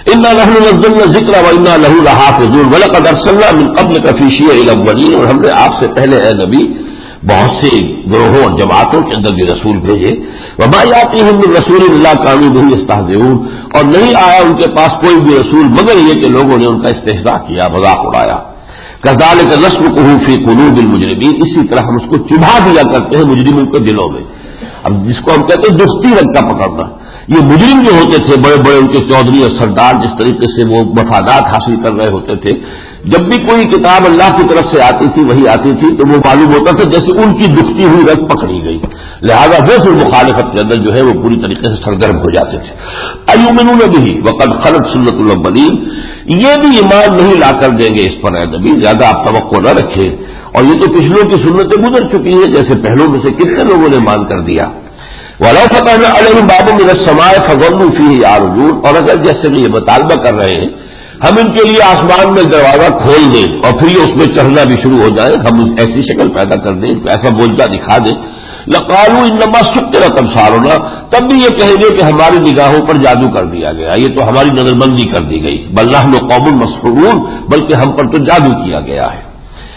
انا نحن نزلنا الذکر وانا لہ لحافظون ولقد ارسلنا من قبلک فی شیع الاولین، اور ہم نے آپ سے پہلے اے نبی بہت سے گروہوں اور جماعتوں کے اندر بھی رسول بھیجے، وما یاتیہم من رسول الا کانوا بہ یستہزئون، اور نہیں آیا ان کے پاس کوئی بھی رسول مگر یہ کہ لوگوں نے ان کا استہزاء کیا، مذاق اڑایا۔ کذالک نسلکہ فی قلوب المجرمین، اسی طرح ہم اس کو چبھا دیا کرتے ہیں مجرموں کے دلوں میں۔ اب جس کو ہم کہتے ہیں دستی رنگ کا پکڑنا، یہ مجرم جو ہوتے تھے بڑے بڑے ان کے چودھری اور سردار، جس طریقے سے وہ مفادات حاصل کر رہے ہوتے تھے، جب بھی کوئی کتاب اللہ کی طرف سے آتی تھی وہی آتی تھی تو وہ معلوم ہوتا تھا جیسے ان کی دکھتی ہوئی رنگ پکڑی گئی، لہذا وہ پھر مخالفت کے اندر جو ہے وہ پوری طریقے سے سرگرم ہو جاتے تھے۔ ایؤمنون بہ وقد خلت سنت الاولین، یہ بھی ایمان نہیں لا کر دیں گے اس پر اے نبی، زیادہ آپ توقع نہ رکھیں، اور یہ تو پچھلوں کی سنتیں گزر چکی ہیں، جیسے پہلوں میں سے کتنے لوگوں نے مان کر دیا۔ وَلَوْ فَتَحْنَا عَلَيْهِمْ بَابًا مِنَ السَّمَاءِ فَظَلُّوا فِيهِ يَعْرُجُونَ، اور اگر جیسے کہ یہ مطالبہ کر رہے ہیں ہم ان کے لیے آسمان میں دروازہ کھول دیں اور پھر یہ اس میں چڑھنا بھی شروع ہو جائے، ہم ایسی شکل پیدا کر دیں، ایسا موجودہ دکھا دیں، لَقَالُوا إِنَّمَا سُكِّرَتْ أَبْصَارُنَا، تب بھی یہ کہیں گے کہ ہماری نگاہوں پر جادو کر دیا گیا، یہ تو ہماری نظر بندی کر دی گئی، بَلْ نَحْنُ قَوْمٌ مَسْحُورُونَ، بلکہ ہم پر تو جادو کیا گیا ہے۔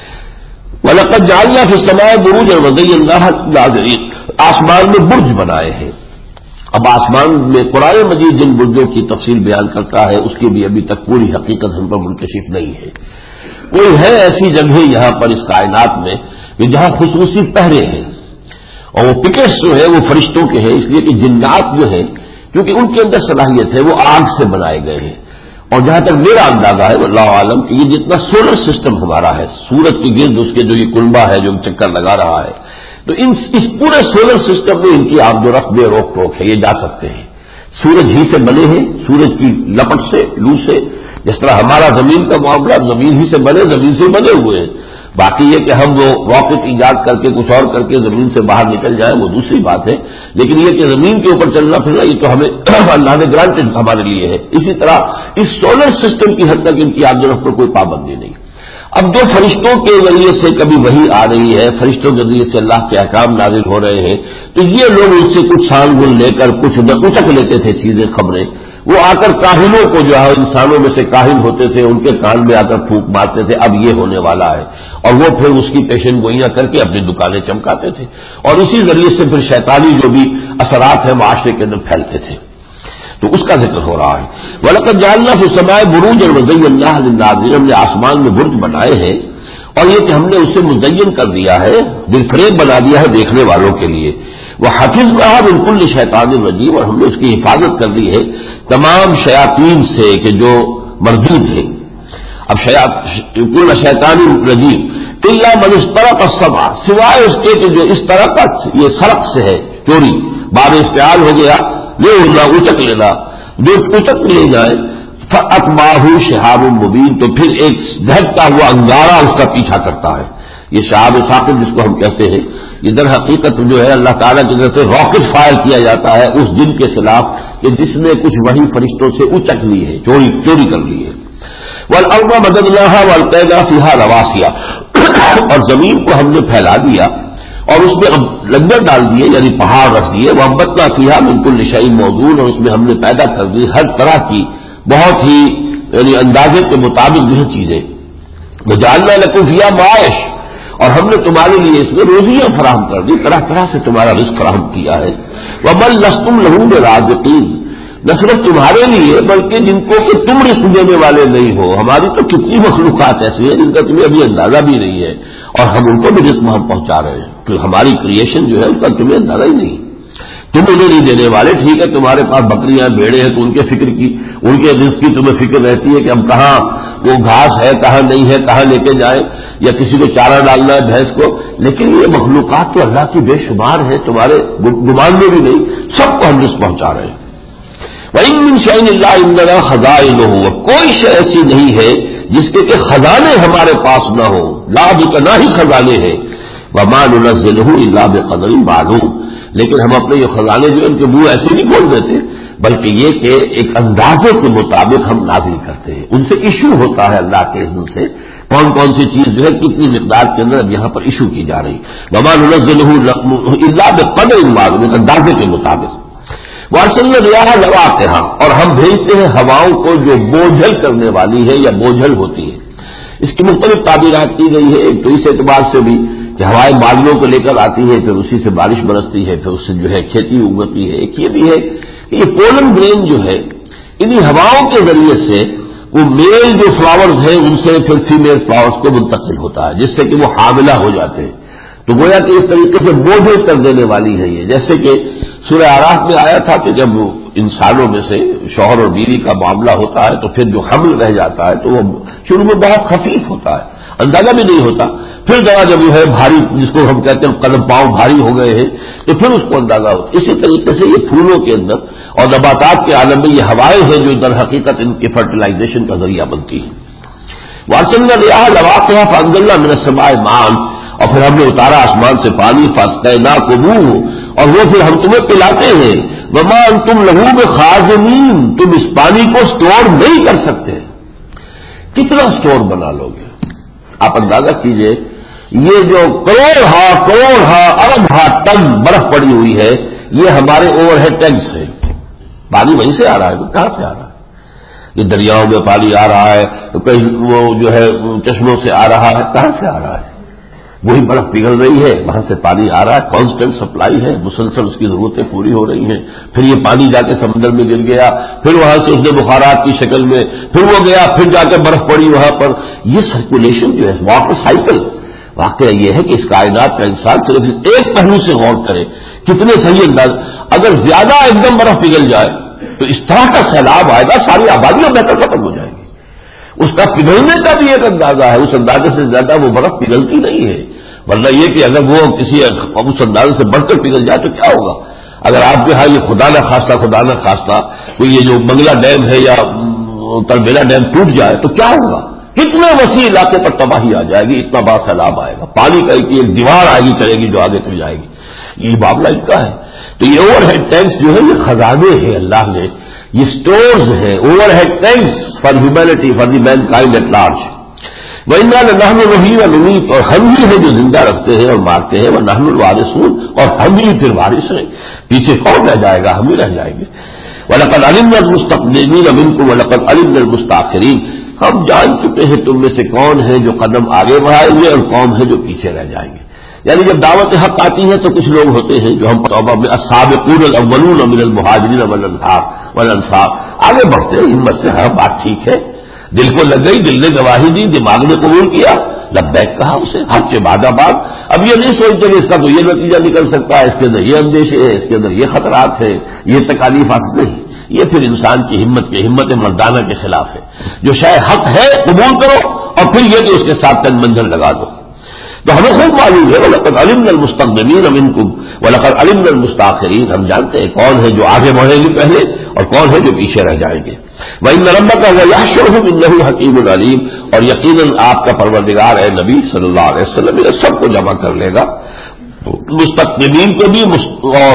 وَلَقَدْ جَعَلْنَا فِي السَّمَاءِ بُرُوجًا وَزَيَّنَّاهَا لِلنَّاظِرِينَ، آسمان میں برج بنائے ہیں۔ اب آسمان میں قرآن مجید جن برجوں کی تفصیل بیان کرتا ہے اس کی بھی ابھی تک پوری حقیقت ہم پر منکشف نہیں ہے۔ کوئی ہے ایسی جگہ یہاں پر اس کائنات میں کہ جہاں خصوصی پہرے ہیں، اور وہ پکٹس جو ہے وہ فرشتوں کے ہیں، اس لیے کہ جنات جو ہیں کیونکہ ان کے اندر صلاحیت ہے وہ آگ سے بنائے گئے ہیں، اور جہاں تک میرا اندازہ ہے اللہ عالم کہ یہ جتنا سولر سسٹم ہمارا ہے، سورج کے گرد اس کے جو یہ کنبہ ہے جو چکر لگا رہا ہے، تو ان اس پورے سولر سسٹم میں ان کی آمد و رفت بے روک ٹوک ہے، یہ جا سکتے ہیں۔ سورج ہی سے بنے ہیں، سورج کی لپٹ سے، لو سے، جس طرح ہمارا زمین کا معاملہ زمین ہی سے بنے، زمین سے بنے ہوئے ہیں۔ باقی یہ کہ ہم وہ راکٹ ایجاد کر کے کچھ اور کر کے زمین سے باہر نکل جائیں وہ دوسری بات ہے، لیکن یہ کہ زمین کے اوپر چلنا پھرنا یہ تو ہمیں اللہ نے گرانٹڈ ہمارے لیے ہے۔ اسی طرح اس سولر سسٹم کی حد تک ان کی آمد و رفت پر کوئی پابندی نہیں۔ اب جو فرشتوں کے ذریعے سے کبھی وحی آ رہی ہے، فرشتوں کے ذریعے سے اللہ کے احکام نازل ہو رہے ہیں، تو یہ لوگ ان سے کچھ سان گن لے کر کچھ اچک لیتے تھے چیزیں، خبریں، وہ آ کر کاہنوں کو جو ہے انسانوں میں سے کاہن ہوتے تھے ان کے کان میں آ کر پھونک مارتے تھے اب یہ ہونے والا ہے، اور وہ پھر اس کی پیشن گوئیاں کر کے اپنی دکانیں چمکاتے تھے، اور اسی ذریعے سے پھر شیطانی جو بھی اثرات ہیں معاشرے کے اندر پھیلتے تھے، تو اس کا ذکر ہو رہا ہے۔ وَلَقَدْ جَعَلْنَا فِي السَّمَاءِ بُرُوجًا وَزَيَّنَّاهَا لِلنَّاظِرِينَ، ہم نے آسمان میں برج بنائے ہیں اور یہ کہ ہم نے اسے مزین کر دیا ہے، بالفریب بنا دیا ہے دیکھنے والوں کے لیے۔ وَحَفِظْنَاهَا مِنْ كُلِّ شَيْطَانٍ رَجِيمٍ، اور ہم نے اس کی حفاظت کر دی ہے تمام شیاطین سے کہ جو مردود ہیں۔ اب کل شیطان رجیم الا من استرق السمع، سوائے اس کے کہ جو اس طرح کا یہ سرق سے ہے، چوری، باب استعال ہو گیا، یہ اڑنا اچک لینا، جو اچک لے جائے فَأَتْبَعَهُ شِهَابٌ مُبِينٌ، تو پھر ایک دھڑکتا ہوا انگارہ اس کا پیچھا کرتا ہے۔ یہ شہاب ثاقب جس کو ہم کہتے ہیں، یہ در حقیقت جو ہے اللہ تعالیٰ کی طرف سے راکٹ فائر کیا جاتا ہے اس جن کے خلاف کہ جس نے کچھ وحی فرشتوں سے اچک لی ہے، چوری چوری کر لی ہے۔ وَالْأَرْضَ مَدَدْنَاهَا وَأَلْقَيْنَا فِيهَا رَوَاسِيَ، اور زمین کو ہم نے پھیلا دیا اور اس میں لنگر ڈال دیے، یعنی پہاڑ رکھ دیے، وَأَنبَتْنَا فِيهَا مِن كُلِّ شَيْءٍ مَّوْزُونٍ، اور اس میں ہم نے پیدا کر دی ہر طرح کی بہت ہی یعنی اندازے کے مطابق جو ہے چیزیں۔ وَجَعَلْنَا لَكُمْ فِيهَا مَعَائِشَ، اور ہم نے تمہارے لیے اس میں روزیاں فراہم کر دی، طرح طرح سے تمہارا رزق فراہم کیا ہے۔ وَبَلْ لَسْتُمْ لَهُ بِرَازِقِينَ، نہ صرف تمہارے لیے بلکہ جن کو کہ تم رزق دینے والے نہیں ہو، ہماری تو کتنی مخلوقات ایسی ہیں جن کا تمہیں ابھی اندازہ بھی نہیں ہے، اور ہم ان کو بھی رزق ہم پہنچا رہے ہیں، کہ ہماری کریشن جو ہے اس کا تمہیں اندازہ ہی نہیں، تم انہیں نہیں دینے والے۔ ٹھیک ہے تمہارے پاس بکریاں بھیڑے ہیں تو ان کے فکر کی ان کے رزق کی تمہیں فکر رہتی ہے کہ اب کہاں وہ گھاس ہے، کہاں نہیں ہے، کہاں لے کے جائیں، یا کسی کو چارہ ڈالنا ہے بھینس کو، لیکن یہ مخلوقات تو اللہ کی بے شمار ہے، تمہارے گمان میں بھی نہیں، سب کو ہم رزق پہنچا رہے ہیں۔ وَإِن مِّن شَيْءٍ إِلَّا عِندَنَا خَزَائِنُهُ، کوئی شے ایسی نہیں ہے جس کے کہ خزانے ہمارے پاس نہ ہو، لا بکنا ہی خزانے ہیں، وَمَا نُنَزِّلُهُ إِلَّا بِقَدَرٍ مَّعْلُومٍ، لیکن ہم اپنے یہ خزانے جو ان کے منہ ایسے نہیں کھول دیتے، بلکہ یہ کہ ایک اندازے کے مطابق ہم نازل کرتے ہیں، ان سے ایشو ہوتا ہے اللہ کے اذن سے، کون کون سی چیز جو ہے کتنی مقدار کے اندر اب یہاں پر ایشو کی جا رہی، وَمَا نُنَزِّلُهُ إِلَّا بِقَدَرٍ مَّعْلُومٍ، ایک اندازے کے مطابق۔ وارسلنا الرياح لواقحا، اور ہم بھیجتے ہیں ہواؤں کو جو بوجھل کرنے والی ہے یا بوجھل ہوتی ہے۔ اس کی مختلف تعبیرات کی گئی ہے، ایک تو اس اعتبار سے بھی کہ ہوائیں بادلوں کو لے کر آتی ہے، پھر اسی سے بارش برستی ہے، پھر اس سے جو ہے کھیتی اگتی ہے۔ ایک یہ بھی ہے کہ یہ پولن گرین جو ہے انہی ہواؤں کے ذریعے سے وہ میل جو فلاورز ہیں ان سے پھر فیمیل فلاورز کو منتقل ہوتا ہے، جس سے کہ وہ حاملہ ہو جاتے ہیں۔ تو گویا کہ اس طریقے سے بوجھل کر دینے والی ہے یہ، جیسے کہ سورہ اعراف میں آیا تھا کہ جب انسانوں میں سے شوہر اور بیوی کا معاملہ ہوتا ہے تو پھر جو حمل رہ جاتا ہے تو وہ شروع میں بہت خفیف ہوتا ہے، اندازہ بھی نہیں ہوتا، پھر ذرا جب وہ ہے بھاری، جس کو ہم کہتے ہیں قدم پاؤں بھاری ہو گئے ہیں تو پھر اس کو اندازہ ہوتا ہے۔ اسی طریقے سے یہ پھولوں کے اندر اور نباتات کے عالم میں یہ ہوائیں ہیں جو در حقیقت ان کی فرٹیلائزیشن کا ذریعہ بنتی ہیں۔ وارسلنا الرياح لواقحا فانزلنا من السماء ماء، اور پھر ہم نے اتارا آسمان سے پانی، فاسقیناکموہ، اور وہ پھر ہم تمہیں پلاتے ہیں، وما انتم لہ بخازنین، تم اس پانی کو سٹور نہیں کر سکتے۔ کتنا سٹور بنا لو گے؟ آپ اندازہ کیجئے، یہ جو کروڑ ہا کروڑ ہا ارب ہا ٹن برف پڑی ہوئی ہے، یہ ہمارے اوور ہیڈ ٹینکس ہیں۔ پانی وہیں سے آ رہا ہے، کہاں سے آ رہا ہے؟ یہ دریاؤں میں پانی آ رہا ہے، کہیں وہ جو ہے چشموں سے آ رہا ہے، کہاں سے آ رہا ہے؟ وہی برف پگھل رہی ہے، وہاں سے پانی آ رہا ہے، کانسٹنٹ سپلائی ہے، مسلسل اس کی ضرورتیں پوری ہو رہی ہیں۔ پھر یہ پانی جا کے سمندر میں گر گیا، پھر وہاں سے اس نے بخارات کی شکل میں پھر وہ گیا، پھر جا کے برف پڑی وہاں پر۔ یہ سرکولیشن جو ہے واٹر سائیکل، واقعہ یہ ہے کہ اس کائنات کا انسان صرف ایک پہلو سے غور کرے، کتنے صحیح انداز، اگر زیادہ ایک دم برف پگھل جائے تو اس طرح کا سیلاب آئے گا، ساری آبادیاں بہتر ختم ہو جائیں گی۔ اس کا پگھلنے کا بھی ایک اندازہ ہے، اس اندازے سے زیادہ وہ برف پگھلتی نہیں ہے، ورنہ یہ کہ اگر وہ کسی اس اندازے سے بڑھ کر پگھل جائے تو کیا ہوگا؟ اگر آپ کے ہاں یہ خدا نہ خواستہ خدا نہ خواستہ کوئی یہ جو منگلا ڈیم ہے یا تلبیلا ڈیم ٹوٹ جائے تو کیا ہوگا؟ کتنے وسیع علاقے پر تباہی آ جائے گی، اتنا بڑا سیلاب آئے گا، پانی کا ایک دیوار آئے گی چلے گی جو آگے چل جائے گی۔ یہ معاملہ ان کا ہے۔ تو یہ اوور ہیڈ ٹینکس جو ہے یہ خزانے ہیں اللہ نے، یہ سٹورز ہیں، overhead tanks for humanity, for the mankind at large. وَإِنَّا لَنَحْنُ نُحْيِي وَنُمِيتُ، اور ہم ہی ہیں جو زندہ رکھتے ہیں اور مارتے ہیں، وَنَحْنُ الْوَارِثُونَ، اور ہم ہی پھر وارث ہیں، پیچھے کون رہ جائے گا؟ ہم ہی رہ جائیں گے۔ وَلَقَدْ عَلِمْنَا الْمُسْتَقْدِمِينَ مِنكُمْ وَلَقَدْ عَلِمْنَا الْمُسْتَأْخِرِينَ، ہم جان چکے ہیں تم میں سے کون ہے جو قدم آگے بڑھائیں گے اور کون ہے جو پیچھے رہ جائیں گے۔ یعنی جب دعوت حق آتی ہے تو کچھ لوگ ہوتے ہیں جو ہم توبہ میں السابقون الاولون من المہاجرین والانصار، آگے بڑھتے ہیں ہمت سے، ہر بات ٹھیک ہے، دل کو لگ گئی، دل نے گواہی دی، دماغ نے قبول کیا، لبیک کہا اسے، حق سے بعد بعد۔ اب یہ نہیں سوچتے کہ اس کا تو یہ نتیجہ نکل سکتا ہے، اس کے اندر یہ اندیشے ہے، اس کے اندر یہ خطرات ہے، یہ تکالیف آتی نہیں، یہ پھر انسان کی ہمت کے ہمت مردانہ کے خلاف ہے۔ جو شاید حق ہے قبول کرو، اور پھر یہ کہ اس کے ساتھ تن منظر لگا دو۔ تو ہمیں خوب معلوم ہے وَلَقَدْ عَلِمْنَا الْمُسْتَقْدِمِينَ مِنكُمْ وَلَقَدْ عَلِمْنَا الْمُسْتَأْخِرِينَ، ہم جانتے ہیں کون ہے جو آگے بڑھیں گے پہلے اور کون ہے جو پیچھے رہ جائیں گے۔ وَإِنَّ رَبَّكَ هُوَ يَحْشُرُهُمْ إِنَّهُ حَكِيمٌ عَلِيمٌ، اور یقیناً آپ کا پروردگار اے نبی صلی اللہ علیہ وسلم یہ سب کو جمع کر لے گا، مستقدمین کو بھی اور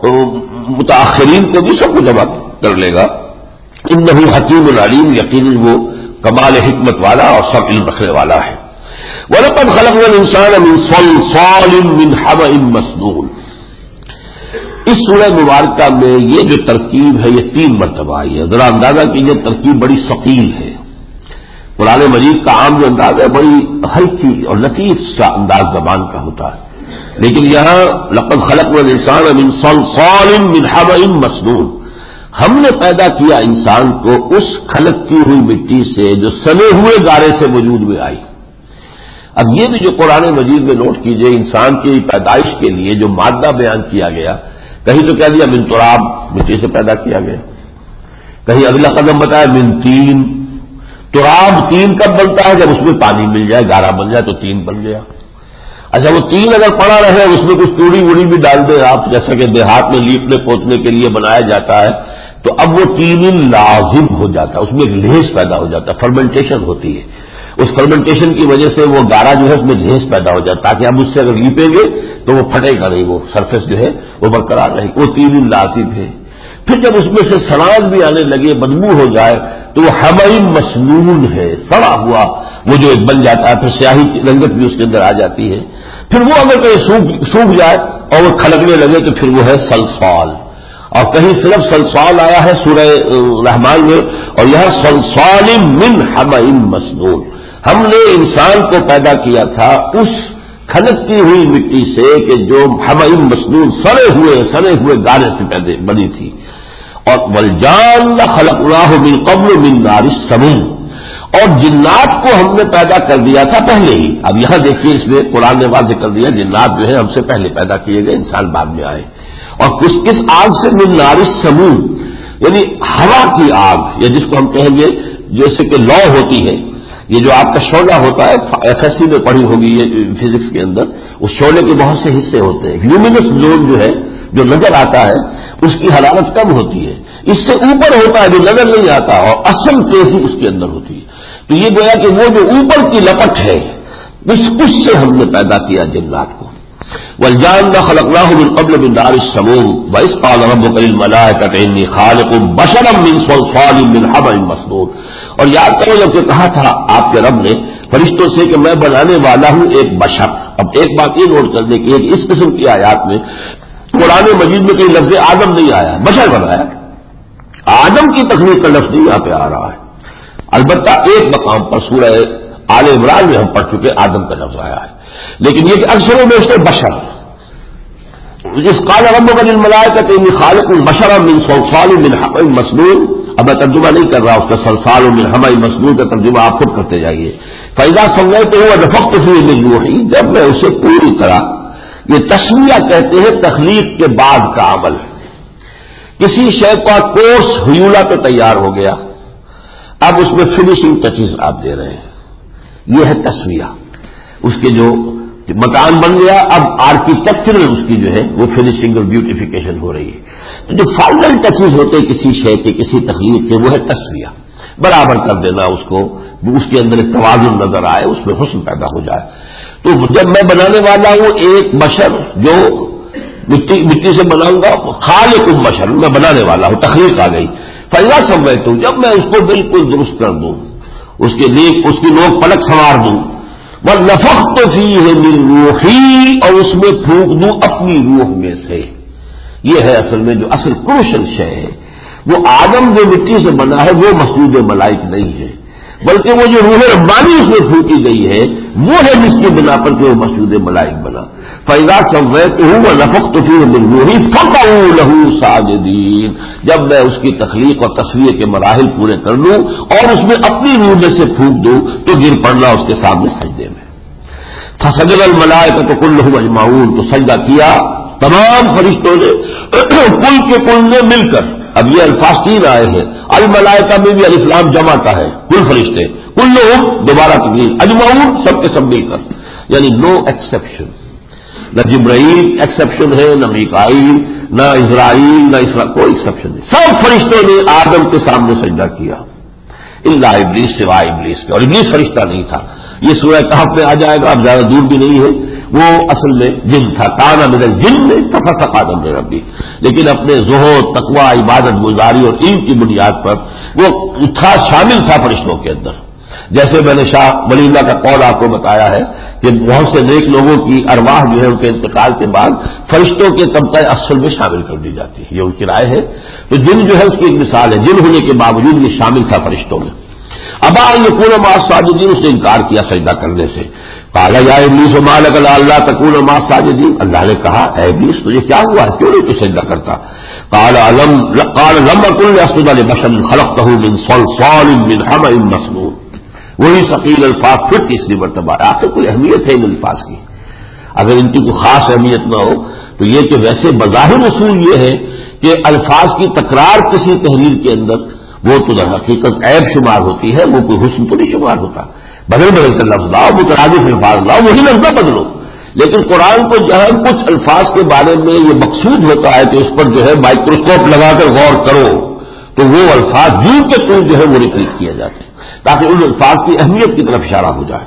متاخرین کو بھی سب کو جمع کر لے گا۔ إِنَّهُ حَكِيمٌ عَلِيمٌ، یقیناً وہ کمال حکمت والا اور سب علم رکھنے والا ہے۔ وَلَقَدْ خَلَقْنَا الْإِنسَانَ مِنْ صَلْصَالٍ مِّنْ حَمَإٍ مَّسْنُونٍ، اس سورہ مبارکہ میں یہ جو ترکیب ہے یہ تین مرتبہ آئی ہے۔ ذرا اندازہ کیجیے ترکیب بڑی ثقیل ہے۔ قرآن مجید کا عام جو انداز ہے بڑی ہلکی اور لطیف سا انداز زبان کا ہوتا ہے، لیکن یہاں لَقَدْ خَلَقْنَا الْإِنسَانَ مِنْ صَلْصَالٍ مِّنْ حَمَإٍ مَّسْنُونٍ، ہم نے پیدا کیا انسان کو اس کھلکتی ہوئی مٹی سے جو سنے ہوئے گارے سے وجود میں آئی۔ اب یہ بھی جو قرآن مجید میں نوٹ کیجئے، انسان کی پیدائش کے لیے جو مادہ بیان کیا گیا، کہیں تو کہہ دیا من تراب، مٹی سے پیدا کیا گیا، کہیں اگلا قدم بتایا من تین، تراب تین کب بنتا ہے؟ جب اس میں پانی مل جائے، گارا بن جائے تو تین بن گیا۔ اچھا وہ تین اگر پڑا رہے، اس میں کچھ توڑی وڑی بھی ڈال دیں آپ، جیسا کہ دیہات میں لیپنے پوتنے کے لیے بنایا جاتا ہے، تو اب وہ تین لازم ہو جاتا ہے، اس میں ایک لیس پیدا ہو جاتا ہے، فرمنٹیشن ہوتی ہے، اس فرمنٹیشن کی وجہ سے وہ گارا جو ہے اس میں لیس پیدا ہو جاتا ہے، تاکہ ہم اس سے اگر لیپیں گے تو وہ پھٹے گا نہیں، وہ سرفیس جو ہے وہ برقرار رہے گی، وہ تین لازم ہے۔ پھر جب اس میں سے سڑان بھی آنے لگے، بدبو ہو جائے، تو وہ حمئی مسنون ہے، سڑا ہوا وہ جو ایک بن جاتا ہے، پھر سیاہی کی رنگت بھی اس کے اندر آ جاتی ہے۔ پھر وہ اگر کہیں سوکھ سوکھ جائے اور وہ کھلکنے لگے تو پھر وہ ہے سلسال۔ اور کہیں صرف سلسال آیا ہے سورہ رحمان میں، اور یہاں سلسال من حمأ مسنون، ہم نے انسان کو پیدا کیا تھا اس کھنکتی ہوئی مٹی سے کہ جو حمأ مسنون سڑے ہوئے سڑے ہوئے گارے سے پیدا بنی تھی، اور والجان خلقناہ من قبل من نار السموم، اور جنات کو ہم نے پیدا کر دیا تھا پہلے ہی۔ اب یہاں دیکھیے اس میں قرآن نے واضح کر دیا جنات جو ہے ہم سے پہلے پیدا کیے گئے، انسان بعد میں آئے، اور کس کس آگ سے؟ من نار السموم، یعنی ہوا کی آگ، یا جس کو ہم کہیں گے جیسے کہ لو ہوتی ہے، یہ جو آپ کا شعلہ ہوتا ہے، ایف ایس سی میں پڑھی ہوگی یہ فزکس کے اندر، اس شعلے کے بہت سے حصے ہوتے ہیں، لیومینس زون جو ہے جو نظر آتا ہے اس کی حرارت کم ہوتی ہے، اس سے اوپر ہوتا ہے جو نظر نہیں آتا، اور اصل تیزی اس کے اندر ہوتی ہے۔ تو یہ گویا کہ وہ جو اوپر کی لپٹ ہے اس کچھ سے ہم نے پیدا کیا جنات کو۔ والجان خلقناه من قبل من نار السموم وإذ قال ربك للملائكة إني خالق بشرا من صلصال من حمأ مسنون، اور یاد کرو جب کہ کہا تھا آپ کے رب نے فرشتوں سے کہ میں بنانے والا ہوں ایک بشر۔ اب ایک بات یہ نوٹ کرنے کی ہے کہ اس قسم کی آیات میں قرآن مجید میں کہیں لفظ آدم نہیں آیا، بشر بنایا، آدم کی تخلیق کا لفظ نہیں یہاں پہ آ رہا ہے۔ البتہ ایک مقام پر سورہ آل عمران میں ہم پڑھ چکے آدم کا لفظ آیا ہے، لیکن یہ کہ اکثر میں اس نے بشر، جس قال ربک للملائکۃ انی خالق بشرا من صلصال من حمأ مسنون، اب میں ترجمہ نہیں کر رہا اس کا، صلصال من حمأ مسنون کا ترجمہ آپ خود کرتے جائیے۔ فإذا سویتہ ونفخت فیہ من روحی، جب میں اسے پوری طرح، یہ تسویہ کہتے ہیں تخلیق کے بعد کا عمل، کسی شے کا کورس ہیولا تو تیار ہو گیا، اب اس میں فنیشنگ ٹچز آپ دے رہے ہیں، یہ ہے تسویہ، اس کے جو مکان بن گیا اب آرکیٹیکچرل اس کی جو ہے وہ فنیشنگ اور بیوٹیفیکیشن ہو رہی ہے۔ تو جو فائنل ٹچز ہوتے ہیں کسی شے کے کسی تخلیق کے وہ ہے تسویہ، برابر کر دینا اس کو، اس کے اندر ایک توازن نظر آئے، اس میں حسن پیدا ہو جائے۔ تو جب میں بنانے والا ہوں ایک بشر جو مٹی مٹی سے بناؤں گا، خالق بشر میں بنانے والا ہوں، تخلیق آ گئی۔ فإذا سویتہ، جب میں اس کو بالکل درست کر دوں، اس کے لیے اس کی نوک پلک سنوار دوں، وَنَفَخْتُ فِيهِ مِن رُوحِي، اور اس میں پھونک دوں اپنی روح میں سے۔ یہ ہے اصل میں جو اصل کروشل شے ہے، وہ آدم جو مٹی سے بنا ہے وہ مسجود ملائک نہیں ہے، بلکہ وہ جو روح ربانی اس میں پھونکی گئی ہے وہ ہے جس کی بنا پر کہ وہ مسجود ملائک بنا۔ فَإِذَا سَوَّيْتُهُ وَنَفَخْتُ فِيهِ مِن رُوحِي فَقَعُوا لَهُ سَاجِدِينَ، جب میں اس کی تخلیق اور تصویر کے مراحل پورے کر لوں اور اس میں اپنی روح میں سے پھونک دوں تو گر پڑنا اس کے سامنے سجدے میں۔ فَسَجَدَ الْمَلَائِكَةُ كُلُّهُمْ أَجْمَعُونَ، تو سجدہ کیا تمام فرشتوں نے، کل کے کل نے مل کر۔ اب یہ الفاظ تین آئے ہیں، الملائکہ میں بھی الف لام جمع کا ہے، کل فرشتے، کلہم دوبارہ تقریر، اجمعون سب کے سب مل کر، یعنی نو ایکسیپشن، نہ جبرائیل ایکسیپشن ہے، نہ میکائیل، نہ اسرائیل، نہ اسرا کوئی ایکسیپشن نہیں، سب فرشتوں نے آدم کے سامنے سجدہ کیا، الا ابلیس، سوائے ابلیس کے، اور ابلیس فرشتہ نہیں تھا۔ یہ سورہ کہف میں آ جائے گا، اب زیادہ دور بھی نہیں ہے، وہ اصل میں جن تھا، کانا من الجن میں ففسق آدم من ربی، لیکن اپنے زہد، تقوی، عبادت گزاری اور علم کی بنیاد پر وہ تھا، شامل تھا فرشتوں کے اندر۔ جیسے میں نے شاہ ولی اللہ کا قول آپ کو بتایا ہے کہ بہت سے نیک لوگوں کی ارواح جو ہے ان کے انتقال کے بعد فرشتوں کے طبقہ اصل میں شامل کر دی جاتی ہے، یہ ان کی رائے ہے۔ تو جن جو ہے اس کی ایک مثال ہے، جن ہونے کے باوجود یہ شامل تھا فرشتوں میں۔ ابا ان یکون مع الساجدین، اس نے انکار کیا سجدہ کرنے سے۔ قال یا ابلیس ما لک الا تکون مع الساجدین، اللہ نے کہا اے ابلیس تجھے کیا ہوا ہے، کیوں نہیں تو سجدہ کرتا؟ قال لم قال لم اكن لاسجد لبشر خلقته من صلصال من حمأ مسنون، وہی ثقیل الفاظ پھر تیسری مرتبہ۔ آخر کوئی اہمیت ہے ان الفاظ کی، اگر ان کی کوئی خاص اہمیت نہ ہو تو یہ کہ ویسے بظاہر اصول یہ ہے کہ الفاظ کی تکرار کسی تحریر کے اندر وہ تو در حقیقت عیب شمار ہوتی ہے، وہ کوئی حسن تو نہیں شمار ہوتا۔ بدل بدل کر لفظ لاؤ، مترادف الفاظ لاؤ، وہی لفظ نہ بدلو۔ لیکن قرآن کو جہاں کچھ الفاظ کے بارے میں یہ مقصود ہوتا ہے کہ اس پر جو ہے مائکروسکوپ لگا کر غور کرو، تو وہ الفاظ جوں کے توں جو ہے وہ ریپیٹ کیے جاتے ہیں تاکہ ان الفاظ کی اہمیت کی طرف اشارہ ہو جائے۔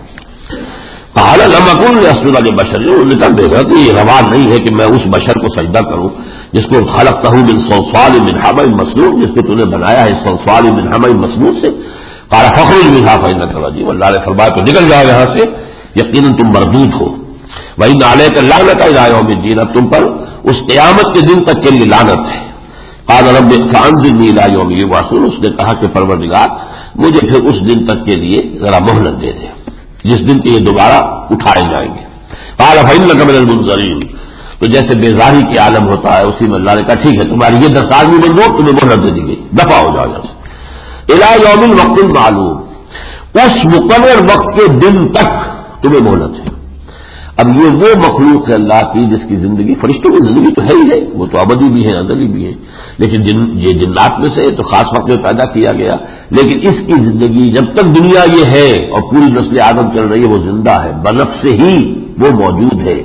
قال لم اكن لاسجد لبشر، انہوں نے کہا بے غیرت، یہ روا نہیں ہے کہ میں اس بشر کو سجدہ کروں جس کو خلقتہ من صلصال من حمأ مسنون، جس کو تو نے بنایا ہے صلصال من حمأ مسنون سے۔ قال فاخرج منها فإنك رجيم، اللہ نے فرمایا تو نکل جاؤ یہاں سے، یقیناً تم مردود ہو۔ وإن عليك اللعنة إلى يوم الدين، اب تم پر اس قیامت کے دن تک کے لیے لعنت ہے، قال رب فانظرنی الی یوم یبعثون، اس نے کہا کہ پروردگار مجھے پھر اس دن تک کے لیے ذرا مہلت دے دے جس دن کے یہ دوبارہ اٹھائے جائیں گے۔ قال فإنک من المنظرین، تو جیسے بیزاری کے عالم ہوتا ہے اسی میں اللہ نے کہا ٹھیک ہے تمہاری یہ درخواست بھی منظور، تمہیں مہلت دے دی گئی، دفع ہو جاؤ یہاں سے۔ الی یوم الوقت المعلوم، اس مقرر وقت کے دن تک تمہیں مہلت ہے۔ اب یہ وہ مخلوق ہے اللہ کی جس کی زندگی، فرشتوں کی زندگی تو ہے ہی ہے، وہ تو ابدی بھی ہے ازلی بھی ہے، لیکن جن یہ جنات میں سے تو خاص وقت میں پیدا کیا گیا، لیکن اس کی زندگی جب تک دنیا یہ ہے اور پوری نسل آدم چل رہی ہے وہ زندہ ہے، بنفس سے ہی وہ موجود ہے۔